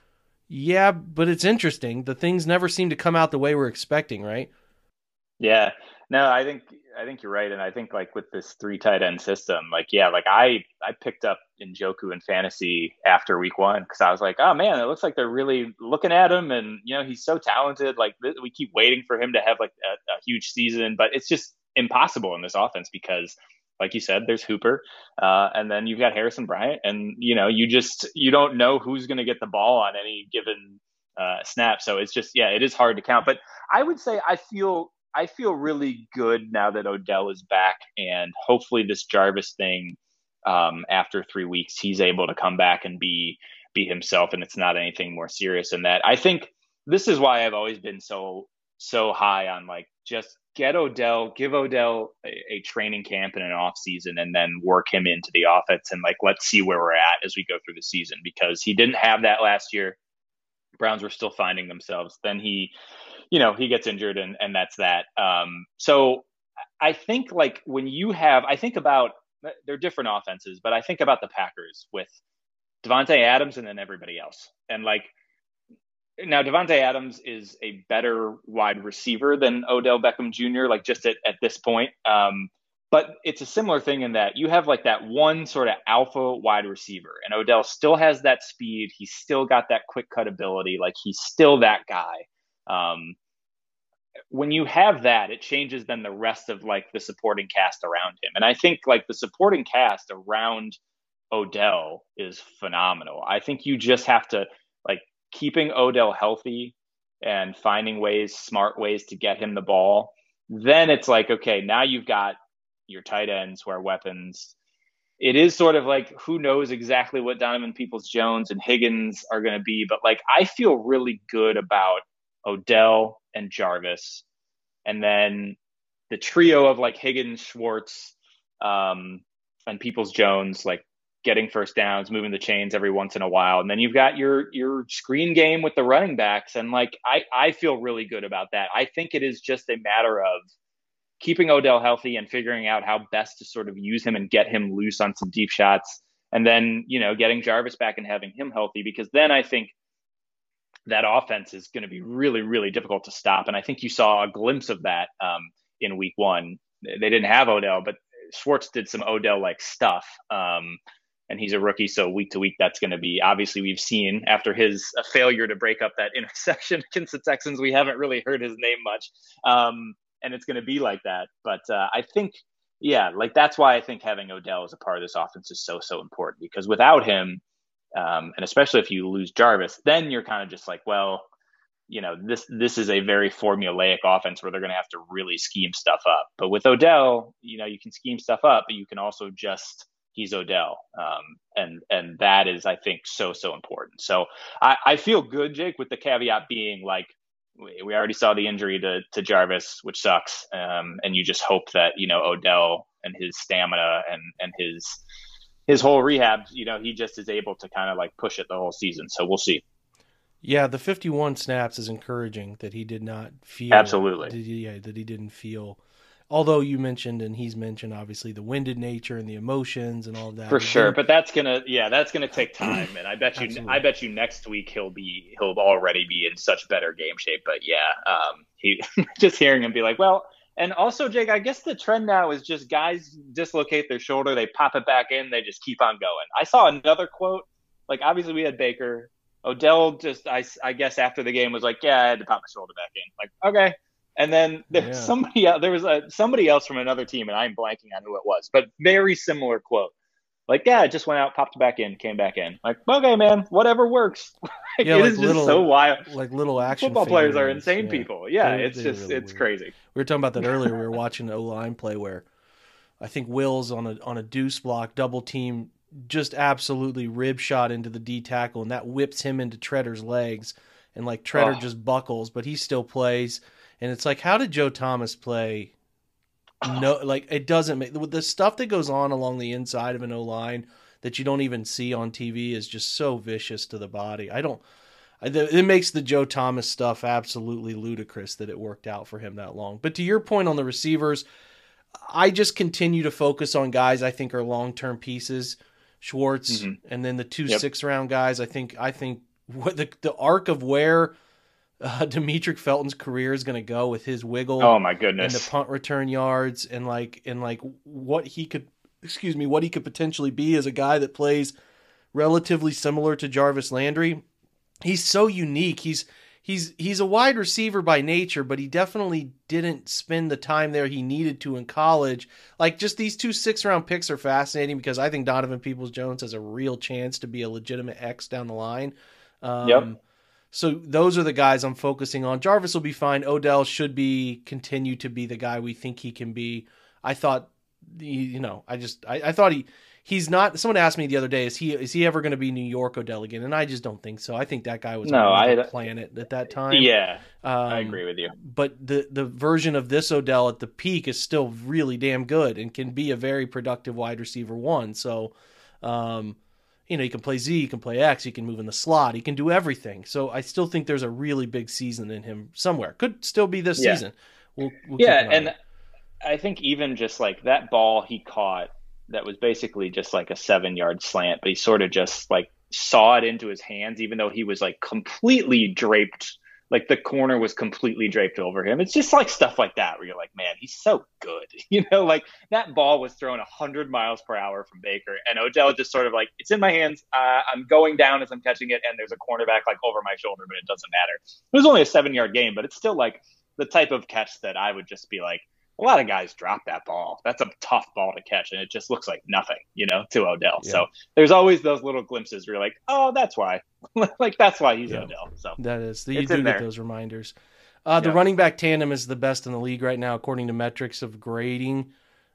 yeah, but it's interesting. The things never seem to come out the way we're expecting, right? Yeah. No, I think I think you're right, and I think, like, with this three tight end system, like, yeah, like I I picked up Njoku in fantasy after week one because I was like, oh man, it looks like they're really looking at him, and you know he's so talented. Like, th- we keep waiting for him to have like a, a huge season, but it's just impossible in this offense because, like you said, there's Hooper, uh, and then you've got Harrison Bryant, and you know you just you don't know who's going to get the ball on any given uh, snap. So it's just yeah, it is hard to count. But I would say I feel. I feel really good now that Odell is back, and hopefully this Jarvis thing, um, after three weeks, he's able to come back and be be himself, and it's not anything more serious than that. I think this is why I've always been so so high on, like, just get Odell, give Odell a, a training camp and an off season, and then work him into the offense, and like let's see where we're at as we go through the season, because he didn't have that last year. Browns were still finding themselves. Then he, you know, he gets injured, and, and that's that. Um, so I think, like, when you have, I think about, they're different offenses, but I think about the Packers with Devontae Adams and then everybody else. And, like, now Devontae Adams is a better wide receiver than Odell Beckham Junior, like, just at, at this point. Um, but it's a similar thing in that you have, like, that one sort of alpha wide receiver, and Odell still has that speed. He's still got that quick cut ability. Like, he's still that guy. Um, when you have that, it changes then the rest of, like, the supporting cast around him. And I think, like, the supporting cast around Odell is phenomenal. I think you just have to, like, keeping Odell healthy and finding ways, smart ways to get him the ball. Then it's like, okay, now you've got your tight ends who are weapons. It is sort of like, who knows exactly what Donovan Peoples-Jones and Higgins are going to be. But, like, I feel really good about Odell and Jarvis. And then the trio of, like, Higgins, Schwartz, um, and Peoples-Jones, like, getting first downs, moving the chains every once in a while. And then you've got your your screen game with the running backs. And, like, I, I feel really good about that. I think it is just a matter of keeping Odell healthy and figuring out how best to sort of use him and get him loose on some deep shots. And then, you know, getting Jarvis back and having him healthy, because then I think that offense is going to be really, really difficult to stop. And I think you saw a glimpse of that um, in week one. They didn't have Odell, but Schwartz did some Odell-like stuff. Um, and he's a rookie, so week to week, that's going to be, obviously we've seen after his uh, failure to break up that interception against the Texans, we haven't really heard his name much. Um, and it's going to be like that. But uh, I think, yeah, like that's why I think having Odell as a part of this offense is so, so important, because without him, um, and especially if you lose Jarvis, then you're kind of just like, well, you know, this, this is a very formulaic offense where they're going to have to really scheme stuff up. But with Odell, you know, you can scheme stuff up, but you can also just, he's Odell. Um, and, and that is, I think, so, so important. So I, I feel good, Jake, with the caveat being like, we, we already saw the injury to, to Jarvis, which sucks. Um, and you just hope that, you know, Odell and his stamina and, and his, his whole rehab, you know, he just is able to kind of like push it the whole season. So we'll see. Yeah. The fifty-one snaps is encouraging that he did not feel. Absolutely. That he, yeah. That he didn't feel. Although you mentioned, and he's mentioned, obviously, the winded nature and the emotions and all of that. For sure, but that's gonna, yeah, that's gonna take time, and I bet you, Absolutely. I bet you next week he'll be, he'll already be in such better game shape. But yeah, um, he just hearing him be like, well, and also, Jake, I guess the trend now is just guys dislocate their shoulder, they pop it back in, they just keep on going. I saw another quote, like obviously we had Baker, Odell just, I, I guess after the game was like, yeah, I had to pop my shoulder back in. Like, okay. And then there's Yeah. somebody else, there was a, somebody else from another team, and I'm blanking on who it was, but very similar quote. Like, yeah, I just went out, popped back in, came back in. Like, okay, man, whatever works. Like, Yeah, it like is little- just so wild. Like little action Football players are figurines. insane Yeah. people. Yeah, They're- it's they're just, really it's weird. crazy. We were talking about that earlier. We were watching an O-line play where I think Will's on a on a deuce block, double team, just absolutely rib shot into the D tackle, and that whips him into Tretter's legs. And like Tretter Oh. just buckles, but he still plays. And it's like, how did Joe Thomas play? No, like it doesn't make the stuff that goes on along the inside of an O-line that you don't even see on T V is just so vicious to the body. I don't, I, it makes the Joe Thomas stuff absolutely ludicrous that it worked out for him that long. But to your point on the receivers, I just continue to focus on guys I think are long-term pieces, Schwartz, Mhm. and then the two Yep. six-round guys. I think, I think what the the arc of where uh, Demetric Felton's career is going to go with his wiggle. Oh my And goodness. the punt return yards and like and like what he could excuse me what he could potentially be as a guy that plays relatively similar to Jarvis Landry. He's so unique. He's he's he's a wide receiver by nature, but he definitely didn't spend the time there he needed to in college. Like just these two six round picks are fascinating because I think Donovan Peoples-Jones has a real chance to be a legitimate X down the line. Um, Yep. So those are the guys I'm focusing on. Jarvis will be fine. Odell should be continue to be the guy we think he can be. I thought, you know, I just I, I thought he he's not. Someone asked me the other day, is he is he ever going to be New York Odell again? And I just don't think so. I think that guy was No, on another I- planet at that time. Yeah, um, I agree with you. But the the version of this Odell at the peak is still really damn good and can be a very productive wide receiver one. So. Um, You know, he can play Z, he can play X, he can move in the slot, he can do everything. So I still think there's a really big season in him somewhere. Could still be this Yeah. season. We'll, we'll Yeah, keep an eye and on it. I think even just like that ball he caught that was basically just like a seven yard slant, but he sort of just like saw it into his hands, even though he was like completely draped, like the corner was completely draped over him. It's just like stuff like that where you're like, man, he's so good. You know, like that ball was thrown one hundred miles per hour from Baker, and Odell just sort of like, it's in my hands. Uh, I'm going down as I'm catching it, and there's a cornerback like over my shoulder, but it doesn't matter. It was only a seven yard game, but it's still like the type of catch that I would just be like, a lot of guys drop that ball. That's a tough ball to catch, and it just looks like nothing, you know, to Odell. Yeah. So there's always those little glimpses where you're like, oh, that's why. Like, that's why he's Yeah. Odell. So That is, you It's do in get there. those reminders. Uh, the Yeah. running back tandem is the best in the league right now, according to metrics of grading.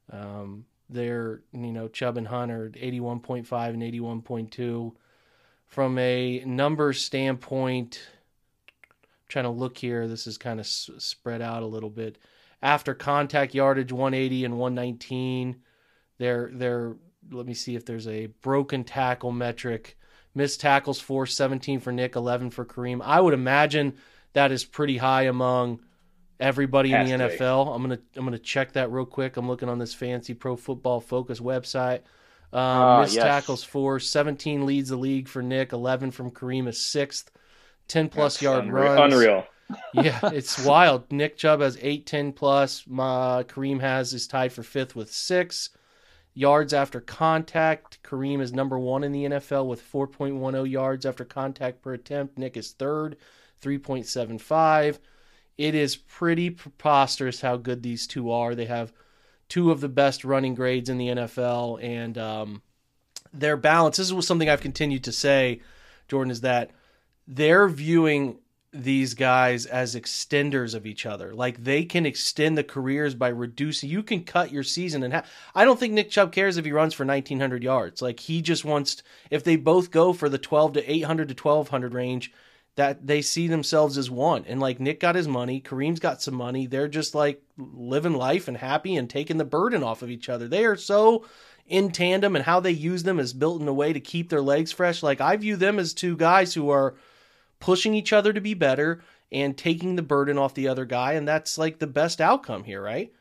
Um, they're, you know, Chubb and Hunt are eighty-one point five and eighty-one point two. From a numbers standpoint, trying to look here, this is kind of s- spread out a little bit. After contact yardage, one eighty and one nineteen. They're, they're, let me see if there's a broken tackle metric. Missed tackles, four, seventeen for Nick, eleven for Kareem. I would imagine that is pretty high among everybody in Has the to N be. F L. I'm gonna I'm gonna check that real quick. I'm looking on this fancy Pro Football Focus website. Um, Ah, missed yes. tackles, four, seventeen leads the league for Nick, eleven from Kareem is sixth, ten plus That's yard unreal. runs. Unreal. Yeah, it's wild. Nick Chubb has eight, ten plus. My Kareem has is tied for fifth with six. Yards after contact, Kareem is number one in the N F L with four point one oh yards after contact per attempt. Nick is third, three point seven five. It is pretty preposterous how good these two are. They have two of the best running grades in the N F L, and um, their balance, this is something I've continued to say, Jordan, is that they're viewing these guys as extenders of each other. Like, they can extend the careers by reducing. You can cut your season in half. I don't think Nick Chubb cares if he runs for nineteen hundred yards. Like, he just wants, if they both go for the twelve to eight hundred to twelve hundred range, that they see themselves as one. And like, Nick got his money, Kareem's got some money. They're just like living life and happy and taking the burden off of each other. They are so in tandem, and how they use them is built in a way to keep their legs fresh. Like, I view them as two guys who are pushing each other to be better and taking the burden off the other guy. And that's like the best outcome here, right?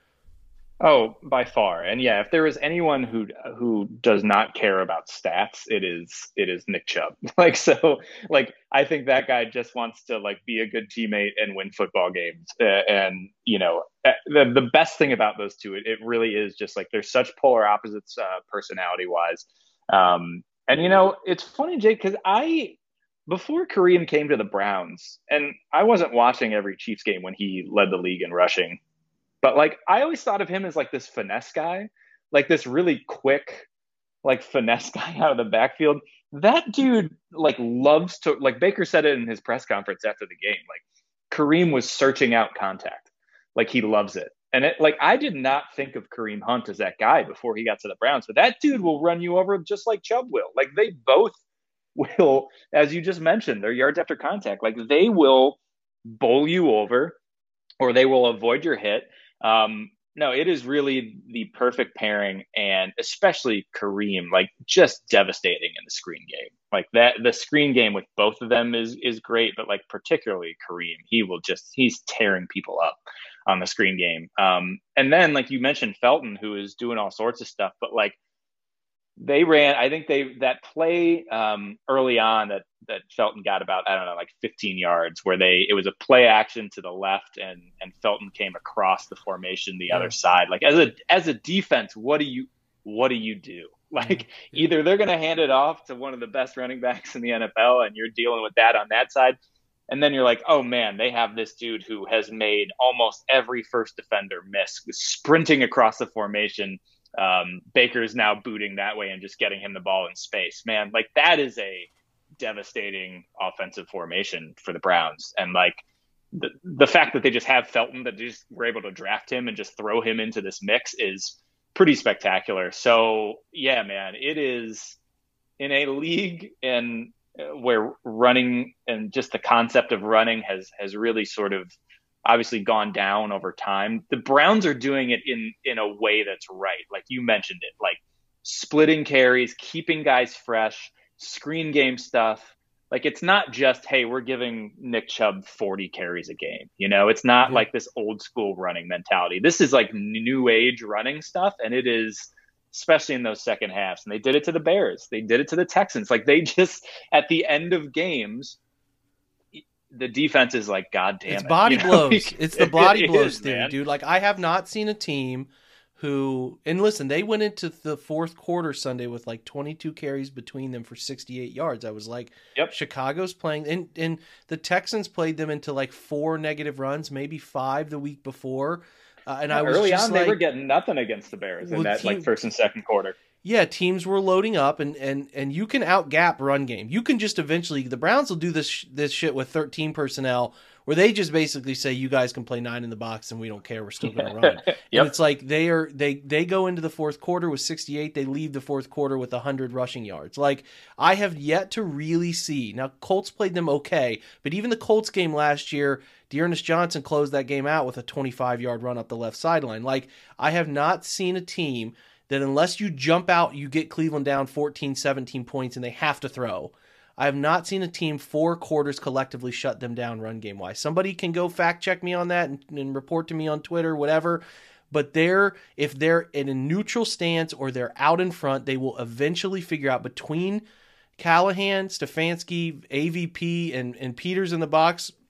Oh, by far. And yeah, if there is anyone who who does not care about stats, it is it is Nick Chubb. Like, so like, I think that guy just wants to like be a good teammate and win football games. Uh, and you know, the the best thing about those two, it, it really is just like, they're such polar opposites uh, personality wise. Um, and you know, it's funny, Jake, because I before Kareem came to the Browns, and I wasn't watching every Chiefs game when he led the league in rushing, but like, I always thought of him as like this finesse guy, like this really quick, like finesse guy out of the backfield. That dude like loves to, like Baker said it in his press conference after the game, like Kareem was searching out contact. Like, he loves it. And it, like, I did not think of Kareem Hunt as that guy before he got to the Browns, but that dude will run you over just like Chubb will. Like, they both will, as you just mentioned, their yards after contact, like they will bowl you over or they will avoid your hit. Um, no, it is really the perfect pairing, and especially Kareem, like just devastating in the screen game. Like that, the screen game with both of them is is great, but like particularly Kareem, he will just, he's tearing people up on the screen game. Um, and then like you mentioned, Felton, who is doing all sorts of stuff, but like they ran, I think they, that play um, early on that, that Felton got about, I don't know, like fifteen yards, where they, it was a play action to the left, and, and Felton came across the formation, the yeah. other side. Like, as a, as a defense, what do you, what do you do? Like, yeah. either they're going to hand it off to one of the best running backs in the N F L, and you're dealing with that on that side. And then you're like, oh man, they have this dude who has made almost every first defender miss, sprinting across the formation. Um, Baker's now booting that way and just getting him the ball in space. Man, like, that is a devastating offensive formation for the Browns. And like the the fact that they just have Felton, that they just were able to draft him and just throw him into this mix, is pretty spectacular. So yeah, man, it is in a league and where running and just the concept of running has has really sort of obviously gone down over time. The Browns are doing it in, in a way that's right. Like you mentioned it, like splitting carries, keeping guys fresh, screen game stuff. Like, it's not just, hey, we're giving Nick Chubb forty carries a game. You know, it's not mm-hmm. like this old school running mentality. This is like new age running stuff. And it is, especially in those second halves. And they did it to the Bears. They did it to the Texans. Like, they just, at the end of games, the defense is like, God damn it's it. body you know? blows. It's the body it blows is, theory, man. dude. Like, I have not seen a team who, and listen, they went into the fourth quarter Sunday with like twenty-two carries between them for sixty-eight yards. I was like, yep. Chicago's playing, and, and the Texans played them into like four negative runs, maybe five the week before. Uh, and yeah, I was early just on, like, they were getting nothing against the Bears in that team, like first and second quarter. Yeah, teams were loading up, and, and, and you can out-gap run game. You can just eventually – the Browns will do this this shit with thirteen personnel, where they just basically say, you guys can play nine in the box and we don't care. We're still going to run. yep. And it's like they are they they go into the fourth quarter with sixty-eight. They leave the fourth quarter with one hundred rushing yards. Like, I have yet to really see – now, Colts played them okay, but even the Colts game last year, Dearness Johnson closed that game out with a twenty-five-yard run up the left sideline. Like, I have not seen a team – that unless you jump out, you get Cleveland down fourteen, seventeen points and they have to throw. I have not seen a team four quarters collectively shut them down run game wise. Somebody can go fact check me on that and, and report to me on Twitter, whatever. But they're, if they're in a neutral stance or they're out in front, they will eventually figure out between Callahan, Stefanski, A V P, and, and Peters in the box.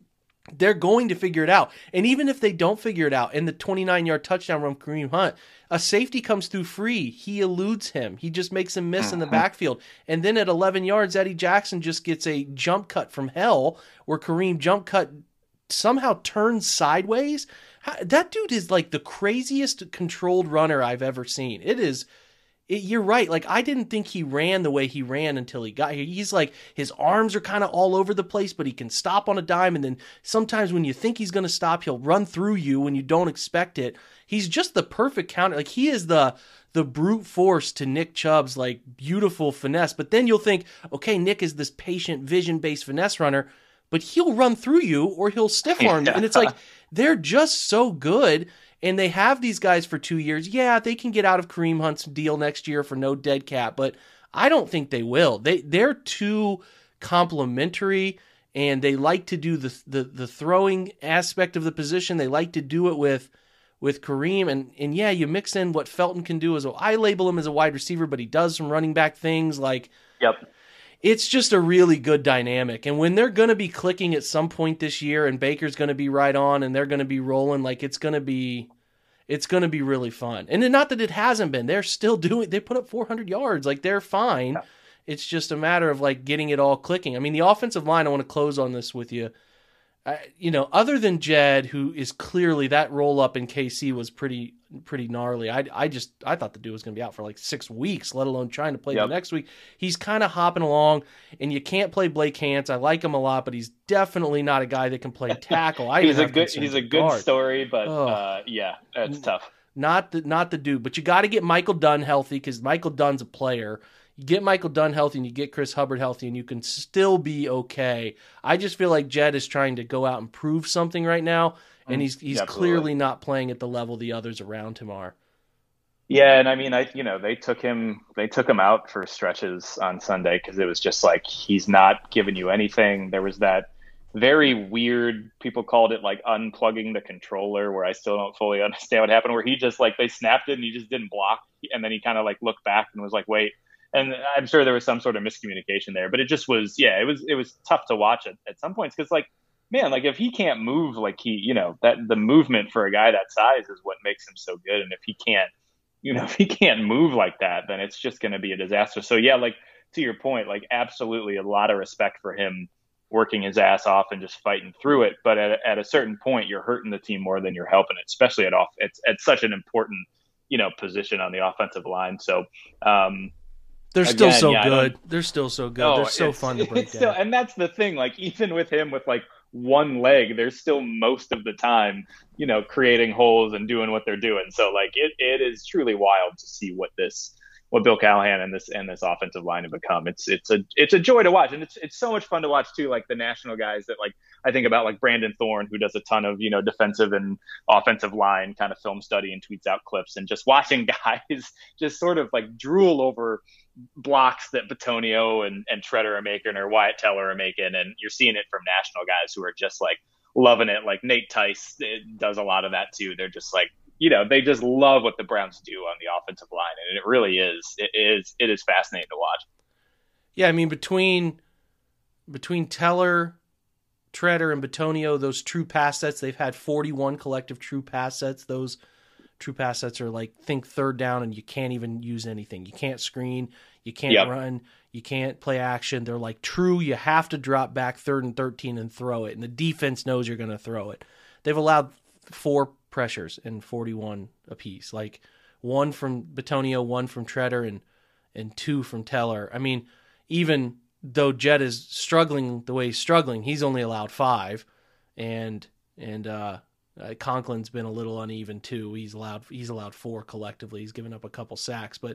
they're going to figure it out. And even if they don't figure it out, in the twenty-nine-yard touchdown run, Kareem Hunt, a safety comes through free. He eludes him. He just makes him miss uh-huh. in the backfield. And then at eleven yards, Eddie Jackson just gets a jump cut from hell where Kareem jump cut somehow turns sideways. That dude is like the craziest controlled runner I've ever seen. It is... It, you're right. Like, I didn't think he ran the way he ran until he got here. He's like, his arms are kind of all over the place, but he can stop on a dime. And then sometimes when you think he's going to stop, he'll run through you when you don't expect it. He's just the perfect counter. Like, he is the the brute force to Nick Chubb's like beautiful finesse. But then you'll think, okay, Nick is this patient, vision-based finesse runner, but he'll run through you or he'll stiff arm you. And it's like, they're just so good. And they have these guys for two years. Yeah, they can get out of Kareem Hunt's deal next year for no dead cap, but I don't think they will. They they're too complementary, and they like to do the the, the throwing aspect of the position. They like to do it with with Kareem, and and yeah, you mix in what Felton can do as a. I label him as a wide receiver, but he does some running back things. Like, yep. It's just a really good dynamic. And when they're going to be clicking at some point this year and Baker's going to be right on and they're going to be rolling, like it's going to be, it's going to be really fun. And not that it hasn't been, they're still doing, they put up four hundred yards. Like they're fine. Yeah. It's just a matter of like getting it all clicking. I mean, the offensive line, I want to close on this with you. I, you know, other than Jed, who is clearly that roll up in K C was pretty, pretty gnarly. I, I just, I thought the dude was going to be out for like six weeks, let alone trying to play yep. the next week. He's kind of hopping along, and you can't play Blake Hance. I like him a lot, but he's definitely not a guy that can play tackle. I he's a good, he's a good guard. story, but oh. uh, yeah, that's tough. Not the, not the dude, but you got to get Michael Dunn healthy because Michael Dunn's a player. You get Michael Dunn healthy and you get Chris Hubbard healthy and you can still be okay. I just feel like Jed is trying to go out and prove something right now, and he's he's Absolutely. clearly not playing at the level the others around him are. Yeah, and I mean, I you know they took him they took him out for stretches on Sunday because it was just like he's not giving you anything. There was that very weird, people called it like unplugging the controller, where I still don't fully understand what happened. Where he just like they snapped it and he just didn't block, and then he kind of like looked back and was like, wait. And I'm sure there was some sort of miscommunication there, but it just was, yeah, it was, it was tough to watch at, at some points. Cause like, man, like if he can't move, like he, you know, that the movement for a guy that size is what makes him so good. And if he can't, you know, if he can't move like that, then it's just going to be a disaster. So yeah, like to your point, like absolutely a lot of respect for him working his ass off and just fighting through it. But at, at a certain point, you're hurting the team more than you're helping it, especially at off. It's at such an important, you know, position on the offensive line. So, um, They're still Again, so yeah, good. They're still so good. Oh, They're so fun to break down. Still, and that's the thing. Like even with him with like one leg, they're still most of the time, you know, creating holes and doing what they're doing. So like it, it is truly wild to see what this, what Bill Callahan and this and this offensive line have become. It's it's a it's a joy to watch, and it's it's so much fun to watch too. Like the national guys that like I think about like Brandon Thorne, who does a ton of you know defensive and offensive line kind of film study and tweets out clips, and just watching guys just sort of like drool over blocks that Bitonio and, and Treader are making or Wyatt Teller are making. And you're seeing it from national guys who are just like loving it. Like Nate Tice does a lot of that too. They're just like, you know, they just love what the Browns do on the offensive line. And it really is, it is, it is fascinating to watch. Yeah. I mean, between, between Teller, Treader and Bitonio, those true pass sets, they've had forty-one collective true pass sets. Those true pass sets are like, think third down and you can't even use anything. You can't screen, you can't yep. run, you can't play action. They're like true, you have to drop back third and thirteen and throw it. And the defense knows you're going to throw it. They've allowed four pressures in forty-one apiece, like one from Bitonio, one from Treader, and, and two from Teller. I mean, even though Jed is struggling the way he's struggling, he's only allowed five. And, and, uh, Uh, Conklin's been a little uneven too. He's allowed he's allowed four collectively. He's given up a couple sacks, but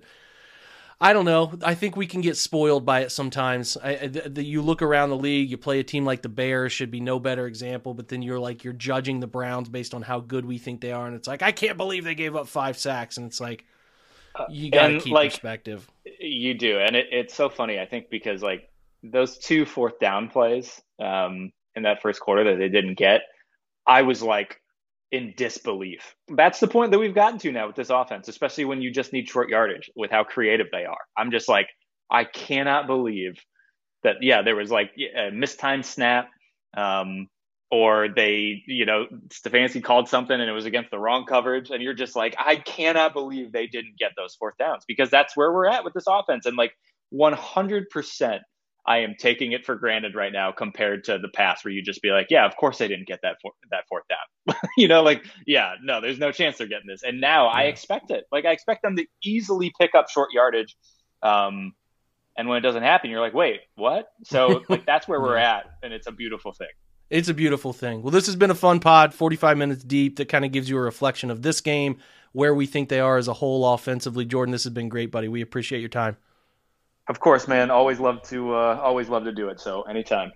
I don't know. I think we can get spoiled by it sometimes. I, the, the, you look around the league, you play a team like the Bears, should be no better example, but then you're like you're judging the Browns based on how good we think they are, and it's like I can't believe they gave up five sacks, and it's like you got to keep like, perspective. You do, and it, it's so funny. I think because like those two fourth down plays um, in that first quarter that they didn't get, I was like. In disbelief. That's the point that we've gotten to now with this offense, especially when you just need short yardage with how creative they are. I'm just like, I cannot believe that. Yeah, there was like a mistimed snap. Um, or they, you know, Stefanski called something and it was against the wrong coverage. And you're just like, I cannot believe they didn't get those fourth downs, because that's where we're at with this offense. And like one hundred percent, I am taking it for granted right now compared to the past where you just be like, yeah, of course they didn't get that, for- that fourth down. you know, like, yeah, no, there's no chance they're getting this. And now yeah. I expect it. Like I expect them to easily pick up short yardage. Um, and when it doesn't happen, you're like, wait, what? So like, that's where we're at. And it's a beautiful thing. It's a beautiful thing. Well, this has been a fun pod, forty-five minutes deep, that kind of gives you a reflection of this game, where we think they are as a whole offensively. Jordan, this has been great, buddy. We appreciate your time. Of course, man. Always love to uh, always love to do it. So anytime.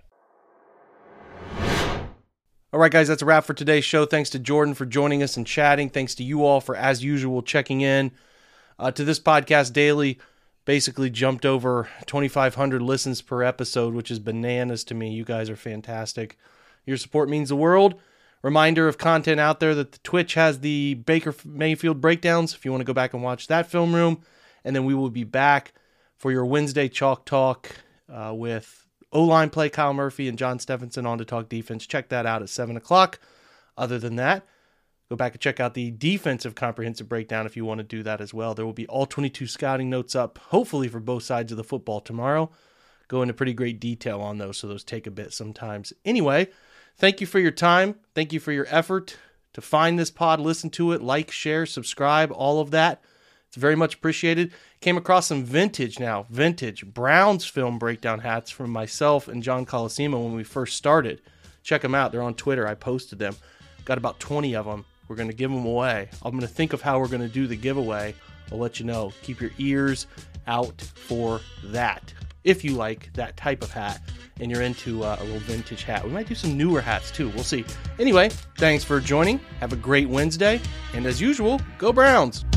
All right, guys, that's a wrap for today's show. Thanks to Jordan for joining us and chatting. Thanks to you all for, as usual, checking in uh, to this podcast daily. Basically jumped over twenty-five hundred listens per episode, which is bananas to me. You guys are fantastic. Your support means the world. Reminder of content out there that the Twitch has the Baker Mayfield breakdowns if you want to go back and watch that film room. And then we will be back for your Wednesday Chalk Talk uh, with O-line play, Kyle Murphy and John Stephenson on to talk defense. Check that out at seven o'clock. Other than that, go back and check out the defensive comprehensive breakdown if you want to do that as well. There will be all twenty-two scouting notes up, hopefully for both sides of the football tomorrow. Go into pretty great detail on those, so those take a bit sometimes. Anyway, thank you for your time. Thank you for your effort to find this pod, listen to it, like, share, subscribe, all of that. It's very much appreciated. Came across some vintage now, vintage Browns film breakdown hats from myself and John Colosimo when we first started. Check them out. They're on Twitter. I posted them. Got about twenty of them. We're going to give them away. I'm going to think of how we're going to do the giveaway. I'll let you know. Keep your ears out for that. If you like that type of hat and you're into uh, a little vintage hat. We might do some newer hats too. We'll see. Anyway, thanks for joining. Have a great Wednesday. And as usual, go Browns.